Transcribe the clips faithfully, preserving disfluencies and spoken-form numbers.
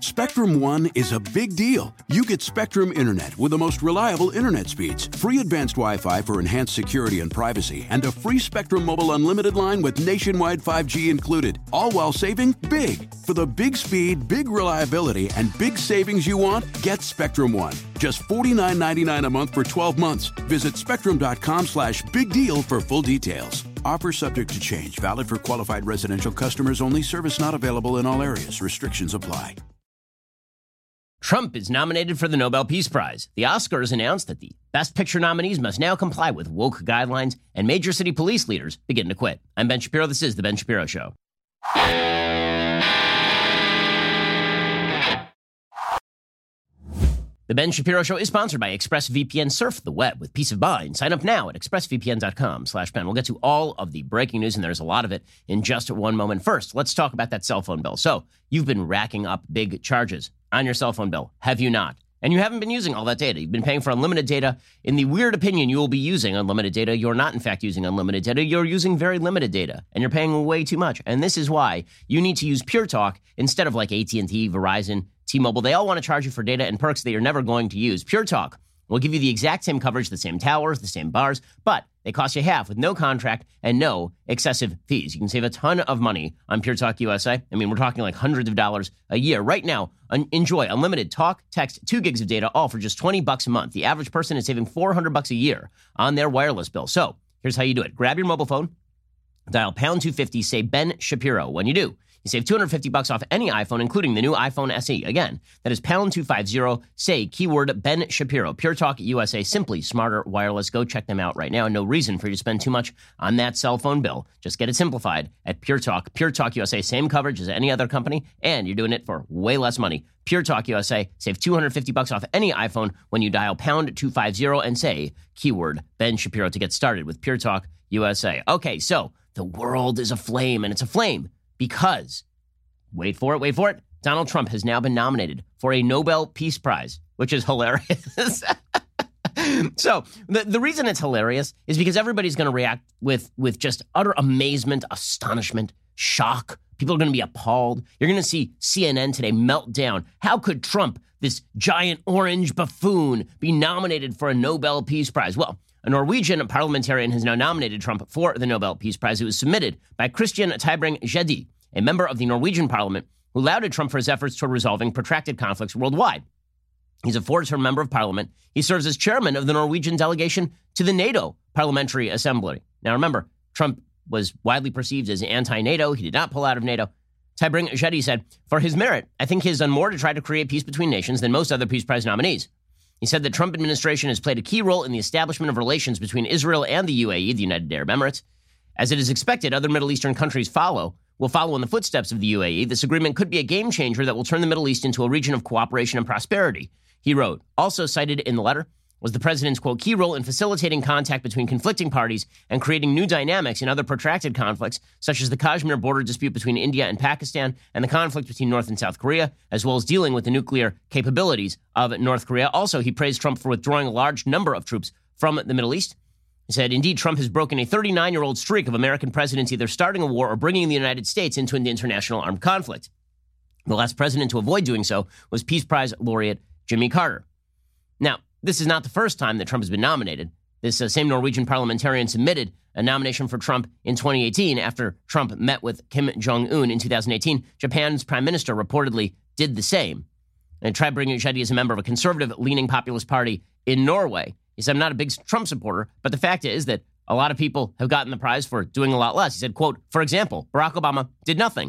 Spectrum One is a big deal. You get Spectrum Internet with the most reliable internet speeds, free advanced Wi-Fi for enhanced security and privacy, and a free Spectrum Mobile Unlimited line with nationwide five G included, all while saving big. For the big speed, big reliability, and big savings you want, get Spectrum One. Just forty-nine ninety-nine a month for twelve months. Visit spectrum.com slash big deal for full details. Offer subject to change. Valid for qualified residential customers only. Service not available in all areas. Restrictions apply. Trump is nominated for the Nobel Peace Prize. The Oscars announced that the Best Picture nominees must now comply with woke guidelines, and major city police leaders begin to quit. I'm Ben Shapiro. This is The Ben Shapiro Show. The Ben Shapiro Show is sponsored by ExpressVPN. Surf the web with peace of mind. Sign up now at expressvpn.com slash Ben. We'll get to all of the breaking news, and there's a lot of it in just one moment. First, let's talk about that cell phone bill. So you've been racking up big charges on your cell phone bill, have you not? And you haven't been using all that data. You've been paying for unlimited data. In the weird opinion, you will be using unlimited data. You're not, in fact, using unlimited data. You're using very limited data, and you're paying way too much. And this is why you need to use Pure Talk instead of like A T and T, Verizon, T-Mobile. They all want to charge you for data and perks that you're never going to use. Pure Talk will give you the exact same coverage, the same towers, the same bars, but they cost you half with no contract and no excessive fees. You can save a ton of money on Pure Talk U S A. I mean, we're talking like hundreds of dollars a year. Right now, un- enjoy unlimited talk, text, two gigs of data, all for just twenty bucks a month. The average person is saving four hundred bucks a year on their wireless bill. So here's how you do it. Grab your mobile phone, dial pound two fifty, say Ben Shapiro. When you do, you save two hundred fifty bucks off any iPhone, including the new iPhone S E. Again, that is pound two fifty, say keyword Ben Shapiro. Pure Talk U S A, simply smarter wireless. Go check them out right now. No reason for you to spend too much on that cell phone bill. Just get it simplified at Pure Talk. Pure Talk U S A, same coverage as any other company, and you're doing it for way less money. Pure Talk U S A, save two hundred fifty bucks off any iPhone when you dial pound two fifty and say keyword Ben Shapiro to get started with Pure Talk U S A. Okay, so the world is aflame, and it's aflame because, wait for it, wait for it, Donald Trump has now been nominated for a Nobel Peace Prize, which is hilarious. So the, the reason it's hilarious is because everybody's going to react with, with just utter amazement, astonishment, shock. People are going to be appalled. You're going to see C N N today melt down. How could Trump, this giant orange buffoon, be nominated for a Nobel Peace Prize? Well, a Norwegian parliamentarian has now nominated Trump for the Nobel Peace Prize. It was submitted by Christian Tybring-Gjedde, a member of the Norwegian parliament who lauded Trump for his efforts toward resolving protracted conflicts worldwide. He's a four-term member of parliament. He serves as chairman of the Norwegian delegation to the NATO Parliamentary Assembly. Now, remember, Trump was widely perceived as anti-NATO. He did not pull out of NATO. Tybring-Gjedde said, for his merit, I think he has done more to try to create peace between nations than most other Peace Prize nominees. He said the Trump administration has played a key role in the establishment of relations between Israel and the U A E, the United Arab Emirates. As it is expected, other Middle Eastern countries follow will follow in the footsteps of the U A E. This agreement could be a game changer that will turn the Middle East into a region of cooperation and prosperity, he wrote. Also cited in the letter was the president's, quote, key role in facilitating contact between conflicting parties and creating new dynamics in other protracted conflicts, such as the Kashmir border dispute between India and Pakistan and the conflict between North and South Korea, as well as dealing with the nuclear capabilities of North Korea. Also, he praised Trump for withdrawing a large number of troops from the Middle East. He said, indeed, Trump has broken a thirty-nine-year-old streak of American presidents either starting a war or bringing the United States into an international armed conflict. The last president to avoid doing so was Peace Prize laureate Jimmy Carter. Now, this is not the first time that Trump has been nominated. This uh, same Norwegian parliamentarian submitted a nomination for Trump in twenty eighteen after Trump met with Kim Jong-un in two thousand eighteen. Japan's prime minister reportedly did the same. And Tybring-Gjedde is a member of a conservative-leaning populist party in Norway. He said, I'm not a big Trump supporter, but the fact is that a lot of people have gotten the prize for doing a lot less. He said, quote, for example, Barack Obama did nothing.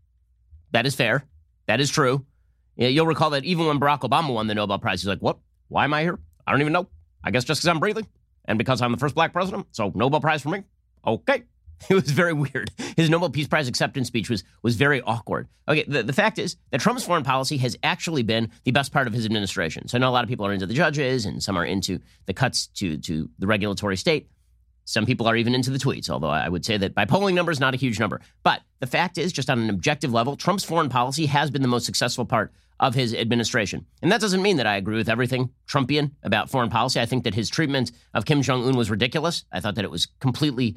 That is fair. That is true. You'll recall that even when Barack Obama won the Nobel Prize, he's like, what? Why am I here? I don't even know. I guess just because I'm breathing and because I'm the first black president. So Nobel Prize for me. Okay. It was very weird. His Nobel Peace Prize acceptance speech was was very awkward. Okay, the, the fact is that Trump's foreign policy has actually been the best part of his administration. So I know a lot of people are into the judges and some are into the cuts to, to the regulatory state. Some people are even into the tweets, although I would say that by polling numbers, not a huge number. But the fact is, just on an objective level, Trump's foreign policy has been the most successful part of his administration. And that doesn't mean that I agree with everything Trumpian about foreign policy. I think that his treatment of Kim Jong-un was ridiculous. I thought that it was completely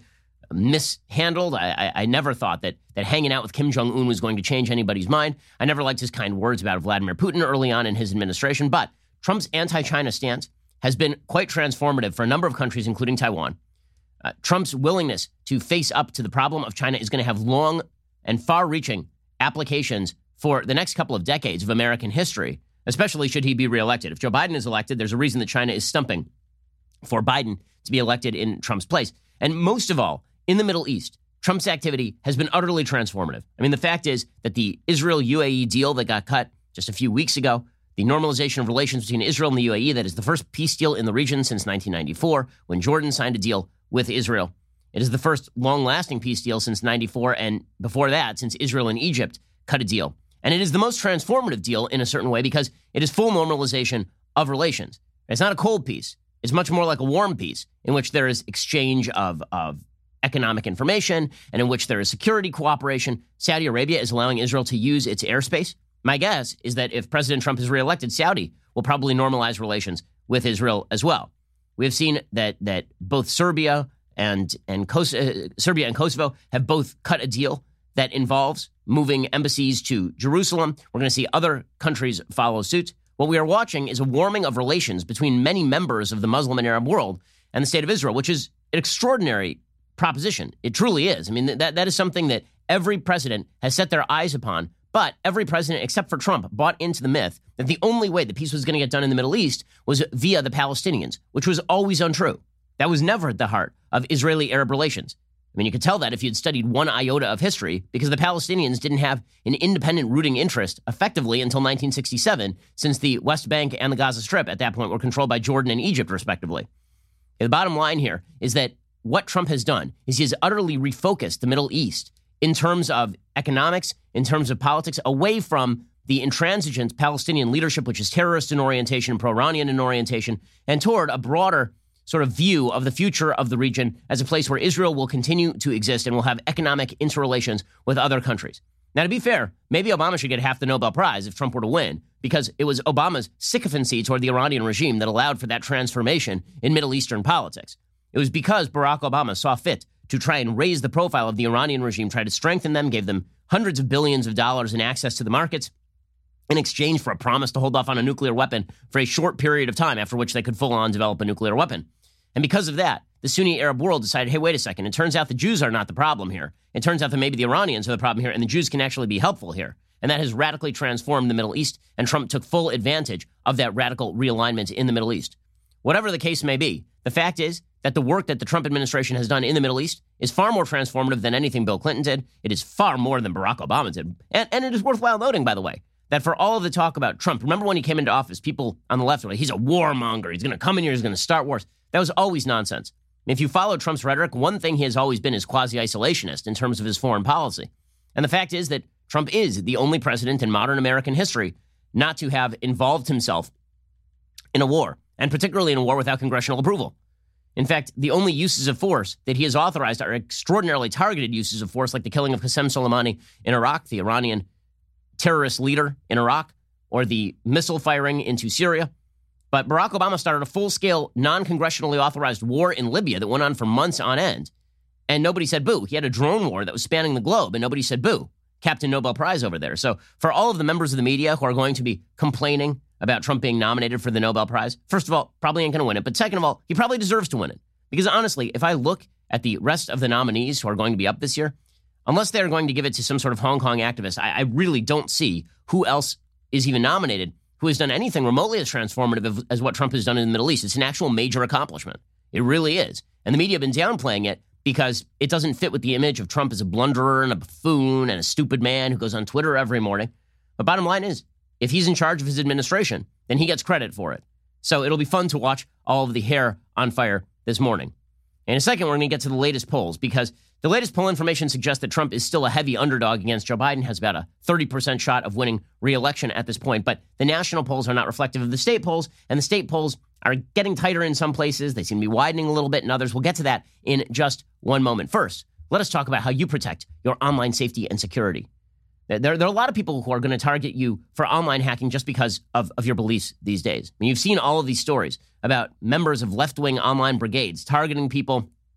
mishandled. I, I, I never thought that that hanging out with Kim Jong-un was going to change anybody's mind. I never liked his kind words about Vladimir Putin early on in his administration. But Trump's anti-China stance has been quite transformative for a number of countries, including Taiwan. Uh, Trump's willingness to face up to the problem of China is going to have long and far-reaching applications for the next couple of decades of American history, especially should he be reelected. If Joe Biden is elected, there's a reason that China is stumping for Biden to be elected in Trump's place. And most of all, in the Middle East, Trump's activity has been utterly transformative. I mean, the fact is that the Israel-U A E deal that got cut just a few weeks ago, the normalization of relations between Israel and the U A E, that is the first peace deal in the region since nineteen ninety-four, when Jordan signed a deal with Israel. It is the first long-lasting peace deal since ninety-four, and before that, since Israel and Egypt cut a deal. And it is the most transformative deal in a certain way because it is full normalization of relations. It's not a cold peace. It's much more like a warm peace in which there is exchange of, of economic information and in which there is security cooperation. Saudi Arabia is allowing Israel to use its airspace. My guess is that if President Trump is reelected, Saudi will probably normalize relations with Israel as well. We have seen that that both Serbia and and Kos- uh, Serbia and Kosovo have both cut a deal that involves moving embassies to Jerusalem. We're going to see other countries follow suit. What we are watching is a warming of relations between many members of the Muslim and Arab world and the state of Israel, which is an extraordinary proposition. It truly is. I mean, that that is something that every president has set their eyes upon. But every president, except for Trump, bought into the myth that the only way that peace was going to get done in the Middle East was via the Palestinians, which was always untrue. That was never at the heart of Israeli-Arab relations. I mean, you could tell that if you'd studied one iota of history, because the Palestinians didn't have an independent rooting interest effectively until nineteen sixty-seven, since the West Bank and the Gaza Strip at that point were controlled by Jordan and Egypt, respectively. And the bottom line here is that what Trump has done is he has utterly refocused the Middle East in terms of economics, in terms of politics, away from the intransigent Palestinian leadership, which is terrorist in orientation, pro-Iranian in orientation, and toward a broader sort of view of the future of the region as a place where Israel will continue to exist and will have economic interrelations with other countries. Now, to be fair, maybe Obama should get half the Nobel Prize if Trump were to win, because it was Obama's sycophancy toward the Iranian regime that allowed for that transformation in Middle Eastern politics. It was because Barack Obama saw fit to try and raise the profile of the Iranian regime, try to strengthen them, gave them hundreds of billions of dollars in access to the markets in exchange for a promise to hold off on a nuclear weapon for a short period of time, after which they could full-on develop a nuclear weapon. And because of that, the Sunni Arab world decided, hey, wait a second, it turns out the Jews are not the problem here. It turns out that maybe the Iranians are the problem here, and the Jews can actually be helpful here. And that has radically transformed the Middle East, and Trump took full advantage of that radical realignment in the Middle East. Whatever the case may be, the fact is that the work that the Trump administration has done in the Middle East is far more transformative than anything Bill Clinton did. It is far more than Barack Obama did. And, and it is worthwhile noting, by the way, that for all of the talk about Trump, remember when he came into office, people on the left were like, he's a warmonger. He's going to come in here. He's going to start wars. That was always nonsense. If you follow Trump's rhetoric, one thing he has always been is quasi-isolationist in terms of his foreign policy. And the fact is that Trump is the only president in modern American history not to have involved himself in a war, and particularly in a war without congressional approval. In fact, the only uses of force that he has authorized are extraordinarily targeted uses of force, like the killing of Qasem Soleimani in Iraq, the Iranian terrorist leader in Iraq, or the missile firing into Syria. But Barack Obama started a full-scale, non-congressionally authorized war in Libya that went on for months on end. And nobody said boo. He had a drone war that was spanning the globe, and nobody said boo. Captain Nobel Prize over there. So for all of the members of the media who are going to be complaining about Trump being nominated for the Nobel Prize, first of all, probably ain't going to win it. But second of all, he probably deserves to win it. Because honestly, if I look at the rest of the nominees who are going to be up this year, unless they're going to give it to some sort of Hong Kong activist, I, I really don't see who else is even nominated who has done anything remotely as transformative as what Trump has done in the Middle East. It's an actual major accomplishment. It really is. And the media have been downplaying it because it doesn't fit with the image of Trump as a blunderer and a buffoon and a stupid man who goes on Twitter every morning. But bottom line is, if he's in charge of his administration, then he gets credit for it. So it'll be fun to watch all of the hair on fire this morning. In a second, we're going to get to the latest polls, because the latest poll information suggests that Trump is still a heavy underdog against Joe Biden, has about a thirty percent shot of winning re-election at this point. But the national polls are not reflective of the state polls, and the state polls are getting tighter in some places. They seem to be widening a little bit in others. We'll get to that in just one moment. First, let us talk about how you protect your online safety and security. There, there are a lot of people who are going to target you for online hacking just because of, of your beliefs these days. I mean, you've seen all of these stories about members of left-wing online brigades targeting people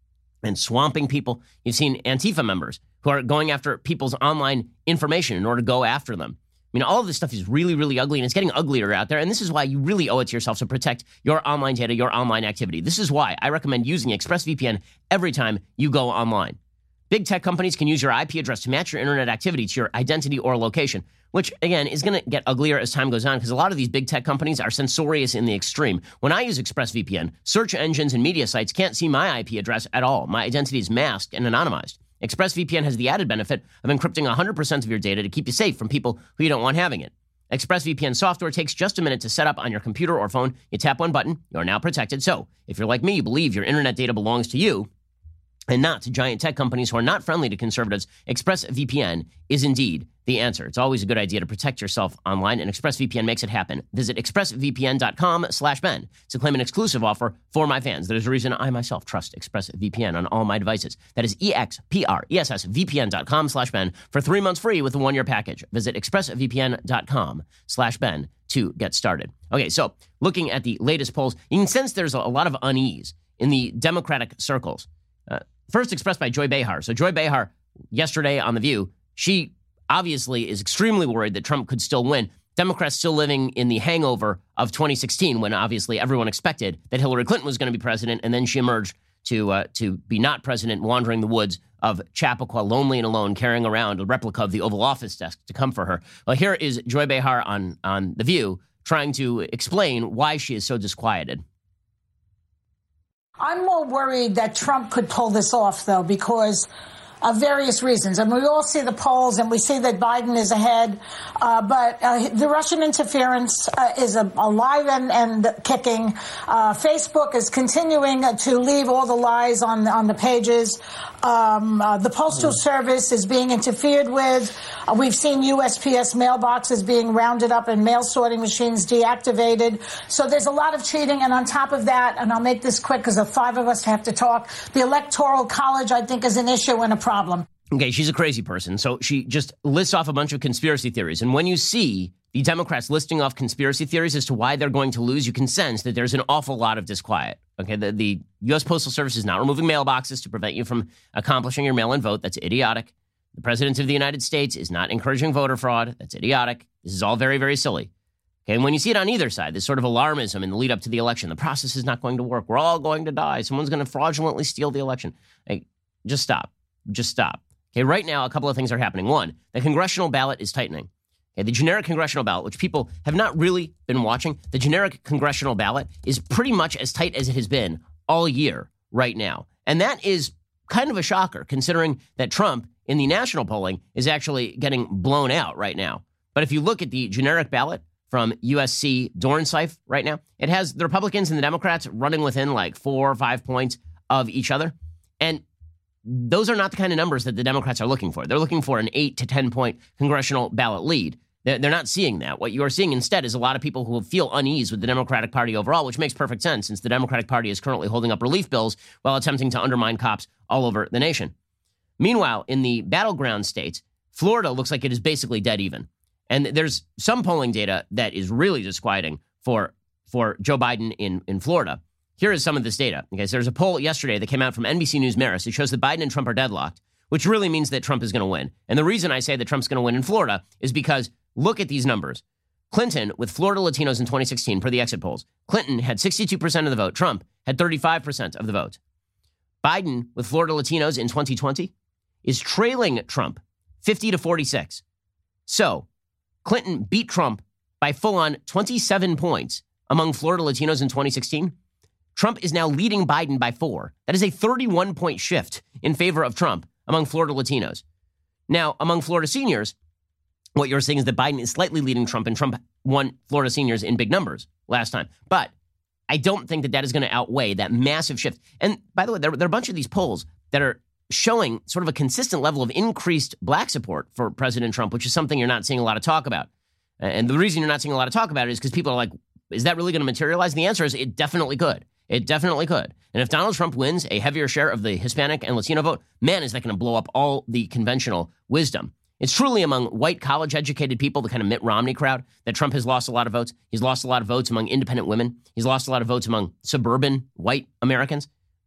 and swamping people. You've seen Antifa members who are going after people's online information in order to go after them. I mean, all of this stuff is really, really ugly, and it's getting uglier out there. And this is why you really owe it to yourself to protect your online data, your online activity. This is why I recommend using ExpressVPN every time you go online. Big tech companies can use your I P address to match your internet activity to your identity or location, which, again, is going to get uglier as time goes on because a lot of these big tech companies are censorious in the extreme. When I use ExpressVPN, search engines and media sites can't see my I P address at all. My identity is masked and anonymized. ExpressVPN has the added benefit of encrypting one hundred percent of your data to keep you safe from people who you don't want having it. ExpressVPN software takes just a minute to set up on your computer or phone. You tap one button, you're now protected. So, if you're like me, you believe your internet data belongs to you and not to giant tech companies who are not friendly to conservatives, ExpressVPN is indeed the answer. It's always a good idea to protect yourself online, and ExpressVPN makes it happen. Visit expressvpn.com slash Ben to claim an exclusive offer for my fans. There's a reason I myself trust ExpressVPN on all my devices. That is E-X-P-R-E-S-S-V-P-N.com slash Ben for three months free with a one-year package. Visit expressvpn.com slash Ben to get started. Okay, so looking at the latest polls, you can sense there's a lot of unease in the Democratic circles. Uh, first expressed by Joy Behar. So Joy Behar, yesterday on The View, she obviously is extremely worried that Trump could still win. Democrats still living in the hangover of twenty sixteen, when obviously everyone expected that Hillary Clinton was going to be president, and then she emerged to uh, to be not president, wandering the woods of Chappaqua, lonely and alone, carrying around a replica of the Oval Office desk to come for her. Well, here is Joy Behar on, on The View trying to explain why she is so disquieted. I'm more worried that Trump could pull this off, though, because of various reasons. And we all see the polls, and we see that Biden is ahead. Uh, but uh, the Russian interference uh, is a, alive and, and kicking. Uh, Facebook is continuing to leave all the lies on, on the pages. Um, uh, the Postal mm. Service is being interfered with. Uh, we've seen U S P S mailboxes being rounded up and mail sorting machines deactivated. So there's a lot of cheating. And on top of that, and I'll make this quick because the five of us have to talk, the Electoral College, I think, is an issue and a problem. Okay, she's a crazy person. So she just lists off a bunch of conspiracy theories. And when you see the Democrats listing off conspiracy theories as to why they're going to lose, you can sense that there's an awful lot of disquiet. Okay, the, the U S Postal Service is not removing mailboxes to prevent you from accomplishing your mail-in vote. That's idiotic. The President of the United States is not encouraging voter fraud. That's idiotic. This is all very, very silly. Okay, and when you see it on either side, this sort of alarmism in the lead up to the election, the process is not going to work. We're all going to die. Someone's going to fraudulently steal the election. Hey, just stop. Just stop. Okay, right now, a couple of things are happening. One, the congressional ballot is tightening. Okay, the generic congressional ballot, which people have not really been watching, the generic congressional ballot is pretty much as tight as it has been all year right now. And that is kind of a shocker, considering that Trump in the national polling is actually getting blown out right now. But if you look at the generic ballot from U S C Dornsife right now, it has the Republicans and the Democrats running within like four or five points of each other. And those are not the kind of numbers that the Democrats are looking for. They're looking for an eight to ten point congressional ballot lead. They're not seeing that. What you are seeing instead is a lot of people who feel unease with the Democratic Party overall, which makes perfect sense since the Democratic Party is currently holding up relief bills while attempting to undermine cops all over the nation. Meanwhile, in the battleground states, Florida looks like it is basically dead even. And there's some polling data that is really disquieting for, for Joe Biden in, in Florida. Here is some of this data. Okay, so there's a poll yesterday that came out from N B C News Marist. It shows that Biden and Trump are deadlocked, which really means that Trump is going to win. And the reason I say that Trump's going to win in Florida is because look at these numbers. Clinton, with Florida Latinos in twenty sixteen, per the exit polls, Clinton had sixty-two percent of the vote. Trump had thirty-five percent of the vote. Biden, with Florida Latinos in twenty twenty, is trailing Trump fifty to forty-six. So Clinton beat Trump by full-on twenty-seven points among Florida Latinos in twenty sixteen. Trump is now leading Biden by four. That is a thirty-one point shift in favor of Trump among Florida Latinos. Now, among Florida seniors, what you're seeing is that Biden is slightly leading Trump, and Trump won Florida seniors in big numbers last time. But I don't think that that is going to outweigh that massive shift. And by the way, there, there are a bunch of these polls that are showing sort of a consistent level of increased black support for President Trump, which is something you're not seeing a lot of talk about. And the reason you're not seeing a lot of talk about it is because people are like, is that really going to materialize? And the answer is it definitely could. It definitely could. And if Donald Trump wins a heavier share of the Hispanic and Latino vote, man, is that going to blow up all the conventional wisdom. It's truly among white college-educated people, the kind of Mitt Romney crowd, that Trump has lost a lot of votes. He's lost a lot of votes among independent women. He's lost a lot of votes among suburban white Americans.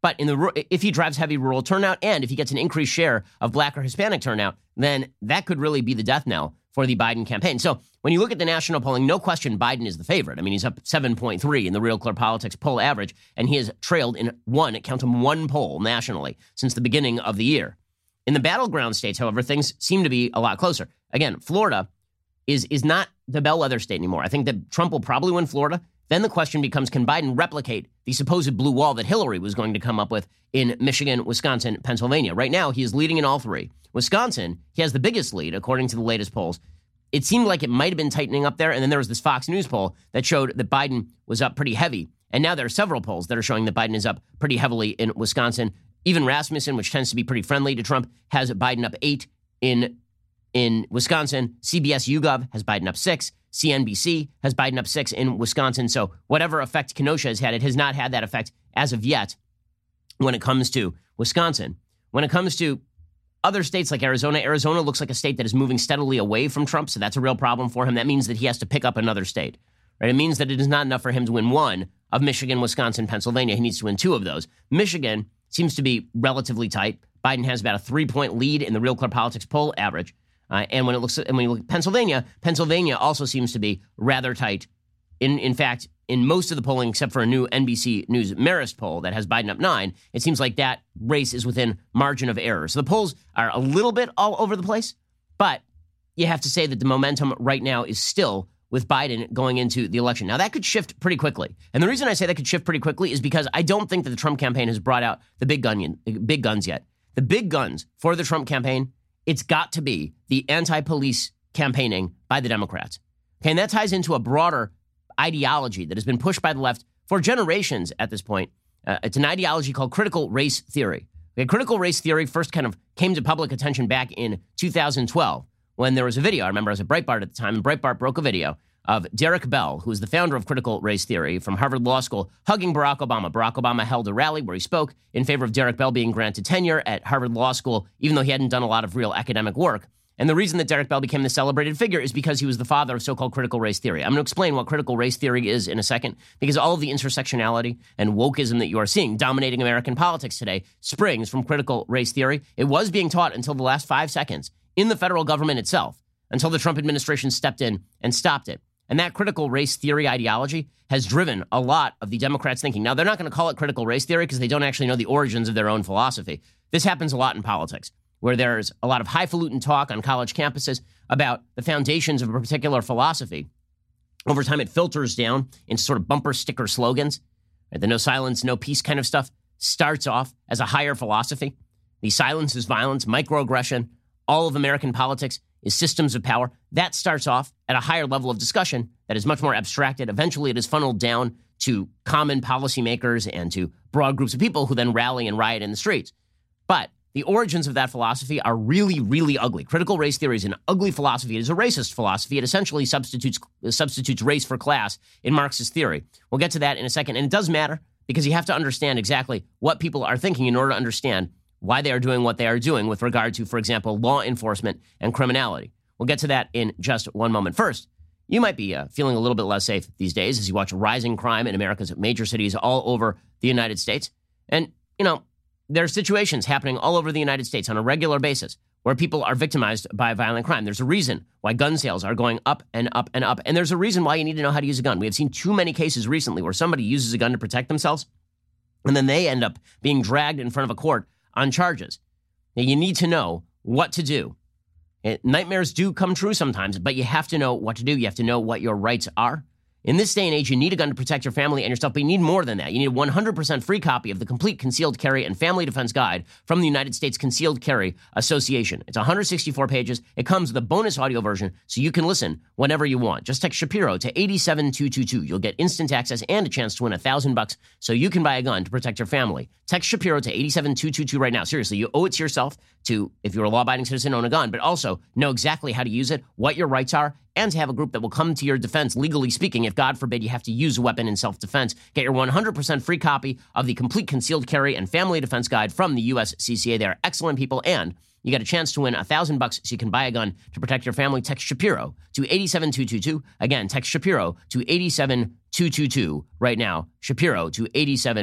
But in the if he drives heavy rural turnout and if he gets an increased share of black or Hispanic turnout, then that could really be the death knell for the Biden campaign. So when you look at the national polling, no question Biden is the favorite. I mean, he's up seven point three in the Real Clear Politics poll average, and he has trailed in one, count them, one poll nationally since the beginning of the year. In the battleground states, however, things seem to be a lot closer. Again, Florida is is not the bellwether state anymore. I think that Trump will probably win Florida. Then the question becomes, can Biden replicate the supposed blue wall that Hillary was going to come up with in Michigan, Wisconsin, Pennsylvania? Right now, he is leading in all three. Wisconsin, he has the biggest lead, according to the latest polls. It seemed like it might have been tightening up there, and then there was this Fox News poll that showed that Biden was up pretty heavy. And now there are several polls that are showing that Biden is up pretty heavily in Wisconsin. Even Rasmussen, which tends to be pretty friendly to Trump, has Biden up eight in, in Wisconsin. C B S YouGov has Biden up six. C N B C has Biden up six in Wisconsin. So whatever effect Kenosha has had, it has not had that effect as of yet when it comes to Wisconsin. When it comes to other states like Arizona, Arizona looks like a state that is moving steadily away from Trump, so that's a real problem for him. That means that he has to pick up another state. Right? It means that it is not enough for him to win one of Michigan, Wisconsin, Pennsylvania. He needs to win two of those. Michigan seems to be relatively tight. Biden has about a three-point lead in the Real Clear Politics poll average. Uh, and when it looks, and when you look at Pennsylvania, Pennsylvania also seems to be rather tight. In in fact, in most of the polling, except for a new N B C News Marist poll that has Biden up nine, it seems like that race is within margin of error. So the polls are a little bit all over the place, but you have to say that the momentum right now is still with Biden going into the election. Now, that could shift pretty quickly. And the reason I say that could shift pretty quickly is because I don't think that the Trump campaign has brought out the big gun, big guns yet. The big guns for the Trump campaign, it's got to be the anti-police campaigning by the Democrats. Okay, and that ties into a broader ideology that has been pushed by the left for generations at this point. Uh, it's an ideology called critical race theory. Okay, critical race theory first kind of came to public attention back in two thousand twelve when there was a video. I remember I was at Breitbart at the time, and Breitbart broke a video of Derek Bell, who is the founder of critical race theory from Harvard Law School, hugging Barack Obama. Barack Obama held a rally where he spoke in favor of Derek Bell being granted tenure at Harvard Law School, even though he hadn't done a lot of real academic work. And the reason that Derek Bell became the celebrated figure is because he was the father of so-called critical race theory. I'm going to explain what critical race theory is in a second, because all of the intersectionality and wokeism that you are seeing dominating American politics today springs from critical race theory. It was being taught until the last five seconds in the federal government itself, until the Trump administration stepped in and stopped it. And that critical race theory ideology has driven a lot of the Democrats' thinking. Now, they're not going to call it critical race theory because they don't actually know the origins of their own philosophy. This happens a lot in politics, where there's a lot of highfalutin talk on college campuses about the foundations of a particular philosophy. Over time, it filters down into sort of bumper sticker slogans. Right? The no silence, no peace kind of stuff starts off as a higher philosophy. The silence is violence, microaggression, all of American politics is systems of power. That starts off at a higher level of discussion that is much more abstracted. Eventually, it is funneled down to common policymakers and to broad groups of people who then rally and riot in the streets. But the origins of that philosophy are really, really ugly. Critical race theory is an ugly philosophy. It is a racist philosophy. It essentially substitutes substitutes race for class in Marxist theory. We'll get to that in a second. And it does matter because you have to understand exactly what people are thinking in order to understand why they are doing what they are doing with regard to, for example, law enforcement and criminality. We'll get to that in just one moment. First, you might be uh, feeling a little bit less safe these days as you watch rising crime in America's major cities all over the United States. And, you know, there are situations happening all over the United States on a regular basis where people are victimized by violent crime. There's a reason why gun sales are going up and up and up. And there's a reason why you need to know how to use a gun. We have seen too many cases recently where somebody uses a gun to protect themselves, and then they end up being dragged in front of a court on charges. Now, you need to know what to do. It, nightmares do come true sometimes, but you have to know what to do. You have to know what your rights are. In this day and age, you need a gun to protect your family and yourself, but you need more than that. You need a one hundred percent free copy of the Complete Concealed Carry and Family Defense Guide from the United States Concealed Carry Association. It's one hundred sixty-four pages. It comes with a bonus audio version, so you can listen whenever you want. Just text Shapiro to eight seven two two two. You'll get instant access and a chance to win a thousand bucks, so you can buy a gun to protect your family. Text Shapiro to eight seven two two two right now. Seriously, you owe it to yourself to, if you're a law-abiding citizen, own a gun, but also know exactly how to use it, what your rights are, and to have a group that will come to your defense, legally speaking, if God forbid you have to use a weapon in self-defense. Get your one hundred percent free copy of the Complete Concealed Carry and Family Defense Guide from the U S C C A. They are excellent people, and you get a chance to win a thousand bucks so you can buy a gun to protect your family. Text Shapiro to eight seven two two two. Again, text Shapiro to eight seven two two two right now. Shapiro to eight seven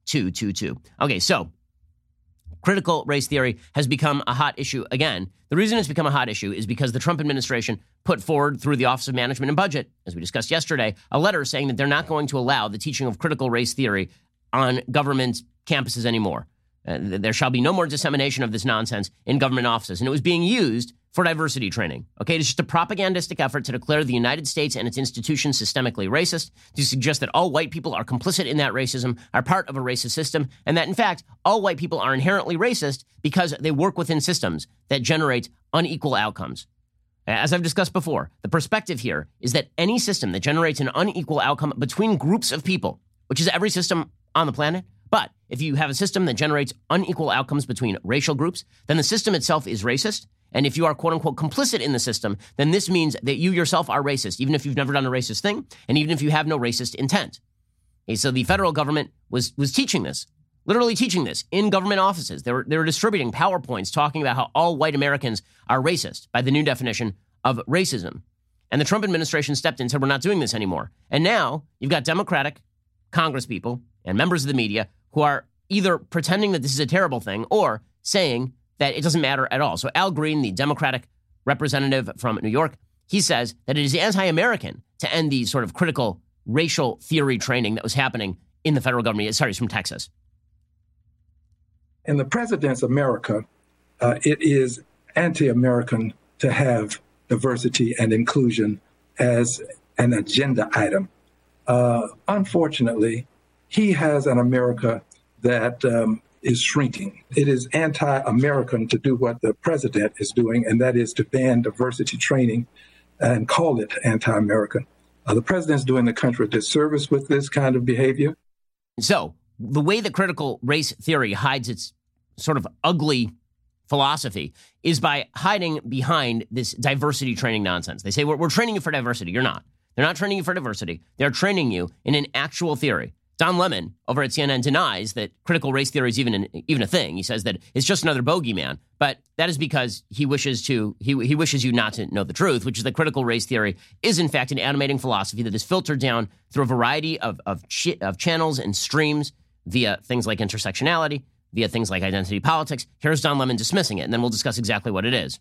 two two two. Okay, so critical race theory has become a hot issue again. The reason it's become a hot issue is because the Trump administration put forward through the Office of Management and Budget, as we discussed yesterday, a letter saying that they're not going to allow the teaching of critical race theory on government campuses anymore. Uh, there shall be no more dissemination of this nonsense in government offices. And it was being used for diversity training. Okay, it's just a propagandistic effort to declare the United States and its institutions systemically racist, to suggest that all white people are complicit in that racism, are part of a racist system, and that, in fact, all white people are inherently racist because they work within systems that generate unequal outcomes. As I've discussed before, the perspective here is that any system that generates an unequal outcome between groups of people, which is every system on the planet, but if you have a system that generates unequal outcomes between racial groups, then the system itself is racist. And if you are, quote unquote, complicit in the system, then this means that you yourself are racist, even if you've never done a racist thing, and even if you have no racist intent. Okay, so the federal government was was teaching this, literally teaching this in government offices. They were, they were distributing PowerPoints talking about how all white Americans are racist by the new definition of racism. And the Trump administration stepped in and said, we're not doing this anymore. And now you've got Democratic congresspeople and members of the media who are either pretending that this is a terrible thing or saying that it doesn't matter at all. So Al Green, the Democratic representative from New York, he says that it is anti-American to end the sort of critical racial theory training that was happening in the federal government. Sorry, he's from Texas. In the president's America, uh, it is anti-American to have diversity and inclusion as an agenda item. Uh, unfortunately, he has an America that um, is shrinking. It is anti-American to do what the president is doing, and that is to ban diversity training and call it anti-American. Uh, the president's doing the country a disservice with this kind of behavior. So the way that critical race theory hides its sort of ugly philosophy is by hiding behind this diversity training nonsense. They say, we're, we're training you for diversity. You're not. They're not training you for diversity. They're training you in an actual theory. Don Lemon over at C N N denies that critical race theory is even an, even a thing. He says that it's just another bogeyman, but that is because he wishes to he he wishes you not to know the truth, which is that critical race theory is in fact an animating philosophy that is filtered down through a variety of of, ch- of channels and streams via things like intersectionality, via things like identity politics. Here's Don Lemon dismissing it, and then we'll discuss exactly what it is.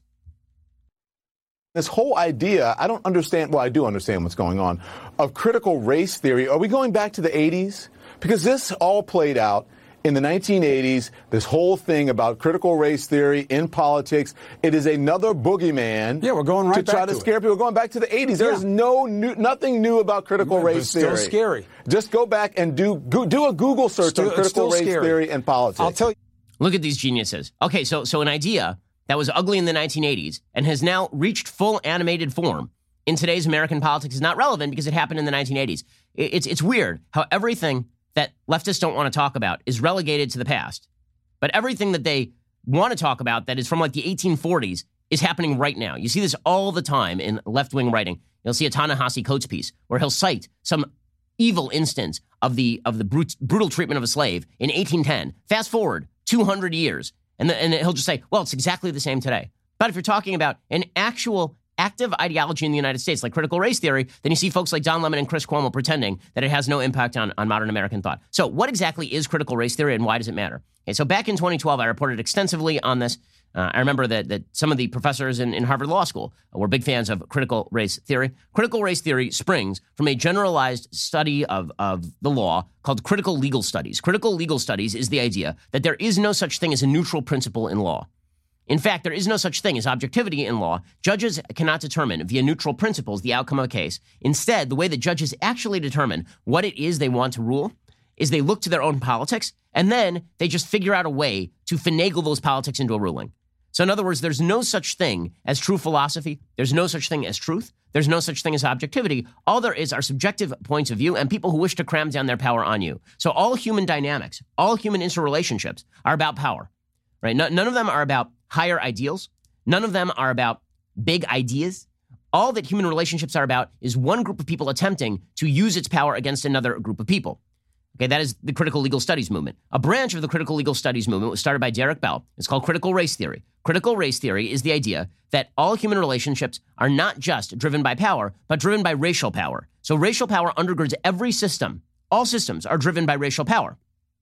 This whole idea, I don't understand, well, I do understand what's going on, of critical race theory. Are we going back to the eighties? Because this all played out in the nineteen eighties, this whole thing about critical race theory in politics. It is another boogeyman. Yeah, we're going right to back try to, to scare it. people. We're going back to the eighties. There's Yeah. no new, nothing new about critical Yeah, race but it's still theory. scary. Just go back and do go, do a Google search Still- on it's critical still race scary. theory and politics. I'll tell you. Look at these geniuses. Okay, so so an idea that was ugly in the nineteen eighties and has now reached full animated form in today's American politics is not relevant because it happened in the nineteen eighties. It, it's it's weird how everything that leftists don't want to talk about is relegated to the past. But everything that they want to talk about that is from like the eighteen forties is happening right now. You see this all the time in left-wing writing. You'll see a Ta-Nehisi Coates piece where he'll cite some evil instance of the of the brut, brutal treatment of a slave in eighteen ten. Fast forward two hundred years, and, the, and he'll just say, well, it's exactly the same today. But if you're talking about an actual active ideology in the United States, like critical race theory, then you see folks like Don Lemon and Chris Cuomo pretending that it has no impact on, on modern American thought. So what exactly is critical race theory and why does it matter? Okay, so back in twenty twelve, I reported extensively on this. Uh, I remember that that some of the professors in, in Harvard Law School were big fans of critical race theory. Critical race theory springs from a generalized study of, of the law called critical legal studies. Critical legal studies is the idea that there is no such thing as a neutral principle in law. In fact, there is no such thing as objectivity in law. Judges cannot determine via neutral principles the outcome of a case. Instead, the way that judges actually determine what it is they want to rule is they look to their own politics, and then they just figure out a way to finagle those politics into a ruling. So in other words, there's no such thing as true philosophy. There's no such thing as truth. There's no such thing as objectivity. All there is are subjective points of view and people who wish to cram down their power on you. So all human dynamics, all human interrelationships are about power, right? No, none of them are about higher ideals. None of them are about big ideas. All that human relationships are about is one group of people attempting to use its power against another group of people. Okay, that is the critical legal studies movement. A branch of the critical legal studies movement was started by Derek Bell. It's called critical race theory. Critical race theory is the idea that all human relationships are not just driven by power, but driven by racial power. So racial power undergirds every system. All systems are driven by racial power.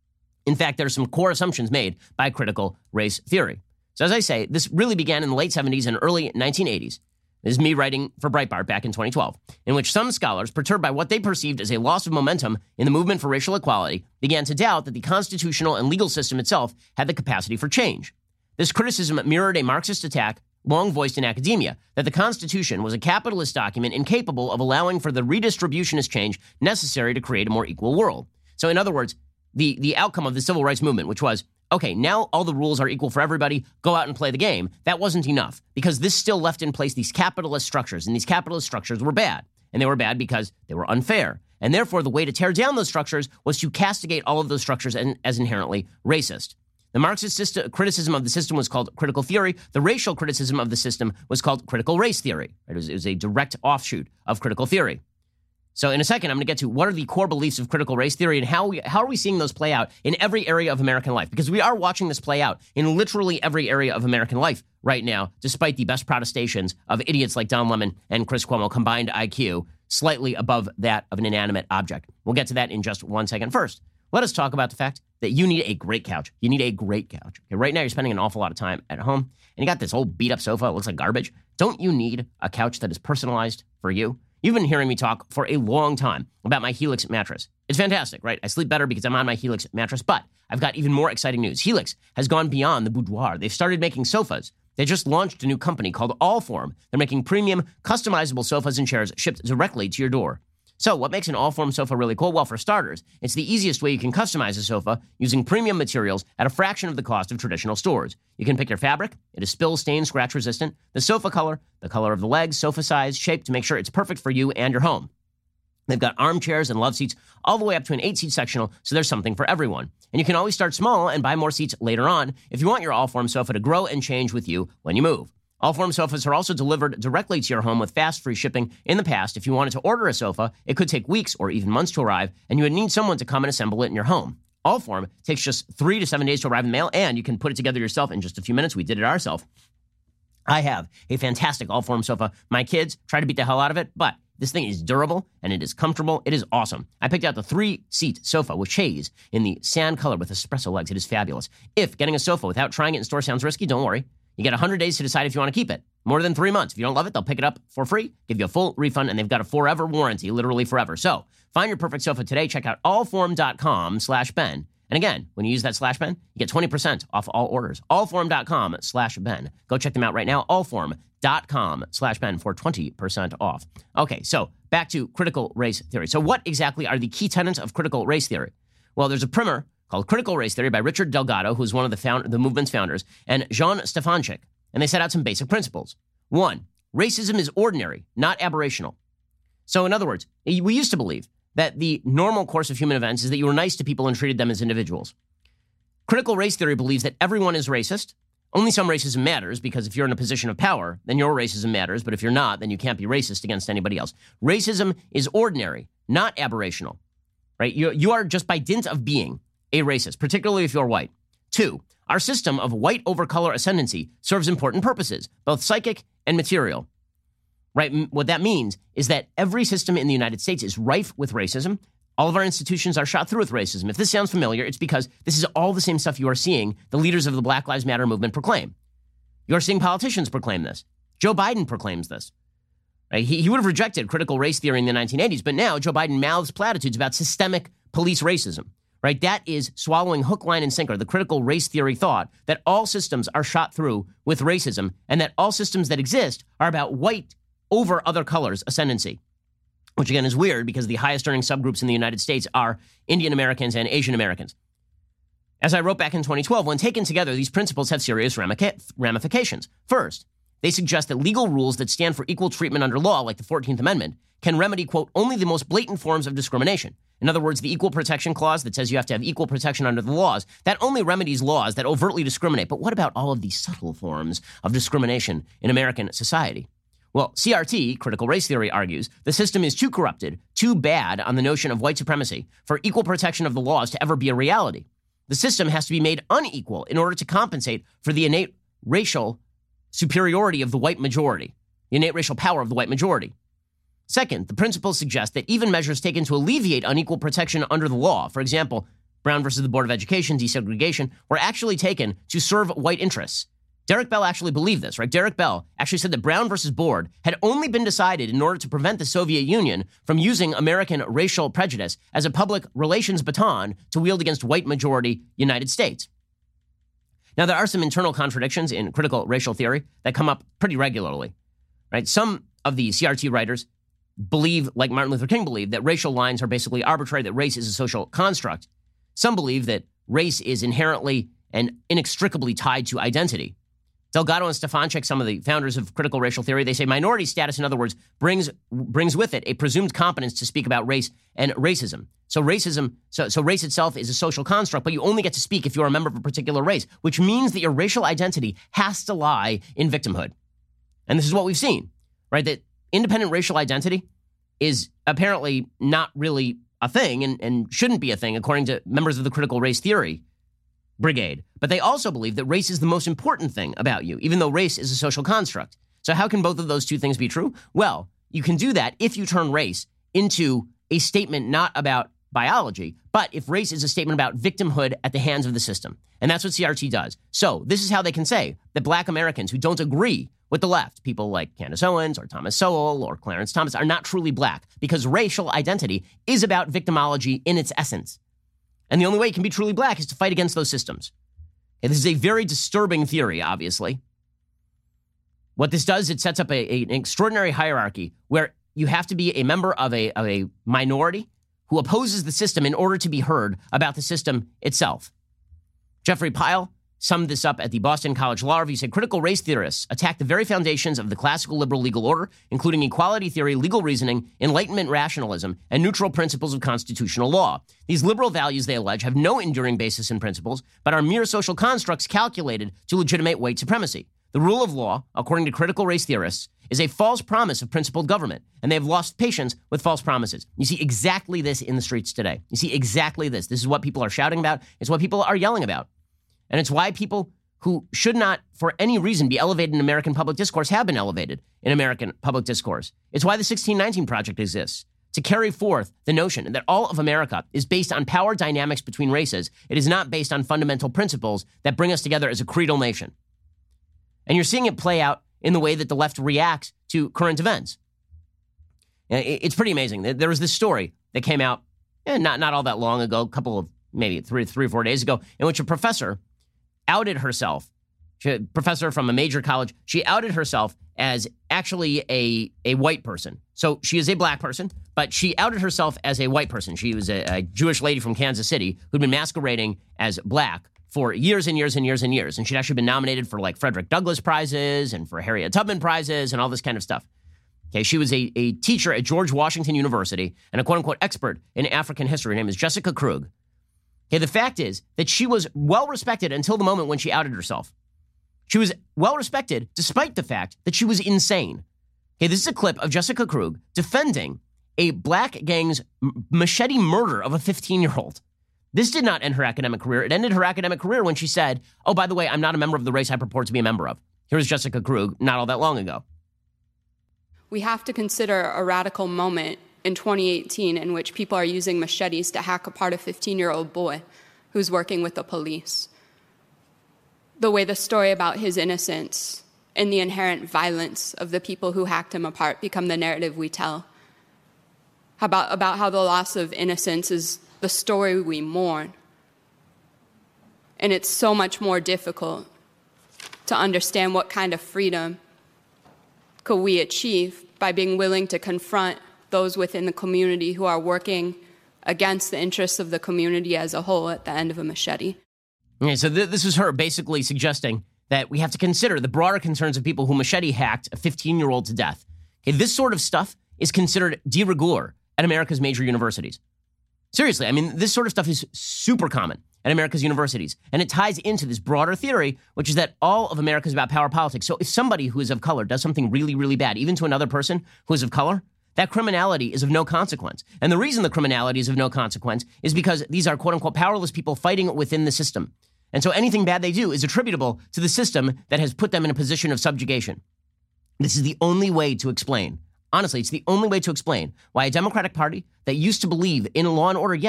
In fact, there are some core assumptions made by critical race theory. So as I say, this really began in the late seventies and early nineteen eighties. This is me writing for Breitbart back in twenty twelve, in which some scholars, perturbed by what they perceived as a loss of momentum in the movement for racial equality, began to doubt that the constitutional and legal system itself had the capacity for change. This criticism mirrored a Marxist attack long voiced in academia, that the Constitution was a capitalist document incapable of allowing for the redistributionist change necessary to create a more equal world. So in other words, the, the outcome of the civil rights movement, which was, okay, now all the rules are equal for everybody, go out and play the game, that wasn't enough, because this still left in place these capitalist structures, and these capitalist structures were bad. And they were bad because they were unfair. And therefore, the way to tear down those structures was to castigate all of those structures as inherently racist. The Marxist system, criticism of the system was called critical theory. The racial criticism of the system was called critical race theory. It was, it was a direct offshoot of critical theory. So in a second, I'm going to get to what are the core beliefs of critical race theory and how we, how are we seeing those play out in every area of American life? Because we are watching this play out in literally every area of American life right now, despite the best protestations of idiots like Don Lemon and Chris Cuomo, combined I Q slightly above that of an inanimate object. We'll get to that in just one second. First, let us talk about the fact that you need a great couch. You need a great couch. Okay, right now, you're spending an awful lot of time at home, and you got this old beat-up sofa. It looks like garbage. Don't you need a couch that is personalized for you? You've been hearing me talk for a long time about my Helix mattress. It's fantastic, right? I sleep better because I'm on my Helix mattress, but I've got even more exciting news. Helix has gone beyond the boudoir. They've started making sofas. They just launched a new company called Allform. They're making premium, customizable sofas and chairs shipped directly to your door. So what makes an Allform sofa really cool? Well, for starters, it's the easiest way you can customize a sofa using premium materials at a fraction of the cost of traditional stores. You can pick your fabric. It is spill, stain, scratch resistant. The sofa color, the color of the legs, sofa size, shape to make sure it's perfect for you and your home. They've got armchairs and love seats all the way up to an eight-seat sectional, so there's something for everyone. And you can always start small and buy more seats later on if you want your Allform sofa to grow and change with you when you move. Allform sofas are also delivered directly to your home with fast, free shipping. In the past, if you wanted to order a sofa, it could take weeks or even months to arrive, and you would need someone to come and assemble it in your home. Allform takes just three to seven days to arrive in the mail, and you can put it together yourself in just a few minutes. We did it ourselves. I have a fantastic Allform sofa. My kids try to beat the hell out of it, but this thing is durable, and it is comfortable. It is awesome. I picked out the three-seat sofa with chaise in the sand color with espresso legs. It is fabulous. If getting a sofa without trying it in store sounds risky, don't worry. You get one hundred days to decide if you want to keep it. More than three months. If you don't love it, they'll pick it up for free, give you a full refund, and they've got a forever warranty, literally forever. So find your perfect sofa today. Check out allform.com slash Ben. And again, when you use that slash Ben, you get twenty percent off all orders. Allform.com slash Ben. Go check them out right now. Allform.com slash Ben for twenty percent off. Okay, so back to critical race theory. So what exactly are the key tenets of critical race theory? Well, there's a primer called Critical Race Theory by Richard Delgado, who's one of the, found, the movement's founders, and Jean Stefanczyk. And they set out some basic principles. One, racism is ordinary, not aberrational. So in other words, we used to believe that the normal course of human events is that you were nice to people and treated them as individuals. Critical race theory believes that everyone is racist. Only some racism matters, because if you're in a position of power, then your racism matters. But if you're not, then you can't be racist against anybody else. Racism is ordinary, not aberrational. Right? You, you are just by dint of being a racist, particularly if you're white. Two, our system of white over color ascendancy serves important purposes, both psychic and material. Right? What that means is that every system in the United States is rife with racism. All of our institutions are shot through with racism. If this sounds familiar, it's because this is all the same stuff you are seeing the leaders of the Black Lives Matter movement proclaim. You are seeing politicians proclaim this. Joe Biden proclaims this. Right? He, he would have rejected critical race theory in the nineteen eighties, but now Joe Biden mouths platitudes about systemic police racism. Right? That is swallowing hook, line, and sinker the critical race theory thought that all systems are shot through with racism and that all systems that exist are about white over other colors ascendancy, which again is weird because the highest earning subgroups in the United States are Indian Americans and Asian Americans. As I wrote back in twenty twelve, when taken together, these principles have serious ramifications. First, they suggest that legal rules that stand for equal treatment under law, like the fourteenth Amendment, can remedy, quote, only the most blatant forms of discrimination. In other words, the Equal Protection Clause that says you have to have equal protection under the laws, that only remedies laws that overtly discriminate. But what about all of these subtle forms of discrimination in American society? Well, C R T, critical race theory, argues the system is too corrupted, too bad on the notion of white supremacy for equal protection of the laws to ever be a reality. The system has to be made unequal in order to compensate for the innate racial superiority of the white majority, the innate racial power of the white majority. Second, the principles suggest that even measures taken to alleviate unequal protection under the law, for example, Brown versus the Board of Education, desegregation, were actually taken to serve white interests. Derek Bell actually believed this, right? Derek Bell actually said that Brown versus Board had only been decided in order to prevent the Soviet Union from using American racial prejudice as a public relations baton to wield against white majority United States. Now, there are some internal contradictions in critical racial theory that come up pretty regularly, right? Some of the C R T writers believe, like Martin Luther King believed, that racial lines are basically arbitrary, that race is a social construct. Some believe that race is inherently and inextricably tied to identity. Delgado and Stefanczyk, some of the founders of critical racial theory, they say minority status, in other words, brings brings with it a presumed competence to speak about race and racism. So racism, so, so race itself is a social construct, but you only get to speak if you're a member of a particular race, which means that your racial identity has to lie in victimhood. And this is what we've seen, right? That independent racial identity is apparently not really a thing and, and shouldn't be a thing, according to members of the critical race theory brigade. But they also believe that race is the most important thing about you, even though race is a social construct. So how can both of those two things be true? Well, you can do that if you turn race into a statement not about biology, but if race is a statement about victimhood at the hands of the system. And that's what C R T does. So this is how they can say that black Americans who don't agree with the left, people like Candace Owens or Thomas Sowell or Clarence Thomas, are not truly black because racial identity is about victimology in its essence. And the only way it can be truly black is to fight against those systems. Okay, this is a very disturbing theory, obviously. What this does, it sets up a, a, an extraordinary hierarchy where you have to be a member of a, of a minority who opposes the system in order to be heard about the system itself. Jeffrey Pyle summed this up at the Boston College Law Review. He said, critical race theorists attack the very foundations of the classical liberal legal order, including equality theory, legal reasoning, Enlightenment rationalism, and neutral principles of constitutional law. These liberal values, they allege, have no enduring basis in principles, but are mere social constructs calculated to legitimate white supremacy. The rule of law, according to critical race theorists, is a false promise of principled government, and they have lost patience with false promises. You see exactly this in the streets today. You see exactly this. This is what people are shouting about. It's what people are yelling about. And it's why people who should not, for any reason, be elevated in American public discourse have been elevated in American public discourse. It's why the sixteen nineteen Project exists, to carry forth the notion that all of America is based on power dynamics between races. It is not based on fundamental principles that bring us together as a creedal nation. And you're seeing it play out in the way that the left reacts to current events. It's pretty amazing. There was this story that came out eh, not, not all that long ago, a couple of, maybe three, three or four days ago, in which a professor outed herself, she, a professor from a major college, she outed herself as actually a, a white person. So she is a black person, but she outed herself as a white person. She was a, a Jewish lady from Kansas City who'd been masquerading as black for years and years and years and years. And she'd actually been nominated for like Frederick Douglass prizes and for Harriet Tubman prizes and all this kind of stuff. Okay, she was a, a teacher at George Washington University and a quote-unquote expert in African history. Her name is Jessica Krug. Okay, the fact is that she was well-respected until the moment when she outed herself. She was well-respected despite the fact that she was insane. Okay, this is a clip of Jessica Krug defending a black gang's machete murder of a fifteen-year-old. This did not end her academic career. It ended her academic career when she said, oh, by the way, I'm not a member of the race I purport to be a member of. Here's Jessica Krug not all that long ago. We have to consider a radical moment in twenty eighteen in which people are using machetes to hack apart a fifteen-year-old boy who's working with the police. The way the story about his innocence and the inherent violence of the people who hacked him apart become the narrative we tell. About, about how the loss of innocence is the story we mourn. And it's so much more difficult to understand what kind of freedom could we achieve by being willing to confront those within the community who are working against the interests of the community as a whole at the end of a machete. Okay, so th- this was her basically suggesting that we have to consider the broader concerns of people who machete hacked a fifteen-year-old to death. Okay, this sort of stuff is considered de rigueur at America's major universities. Seriously, I mean, this sort of stuff is super common at America's universities, and it ties into this broader theory, which is that all of America is about power politics. So if somebody who is of color does something really, really bad, even to another person who is of color, that criminality is of no consequence. And the reason the criminality is of no consequence is because these are quote-unquote powerless people fighting within the system. And so anything bad they do is attributable to the system that has put them in a position of subjugation. This is the only way to explain. Honestly, it's the only way to explain why a Democratic Party that used to believe in law and order, yes,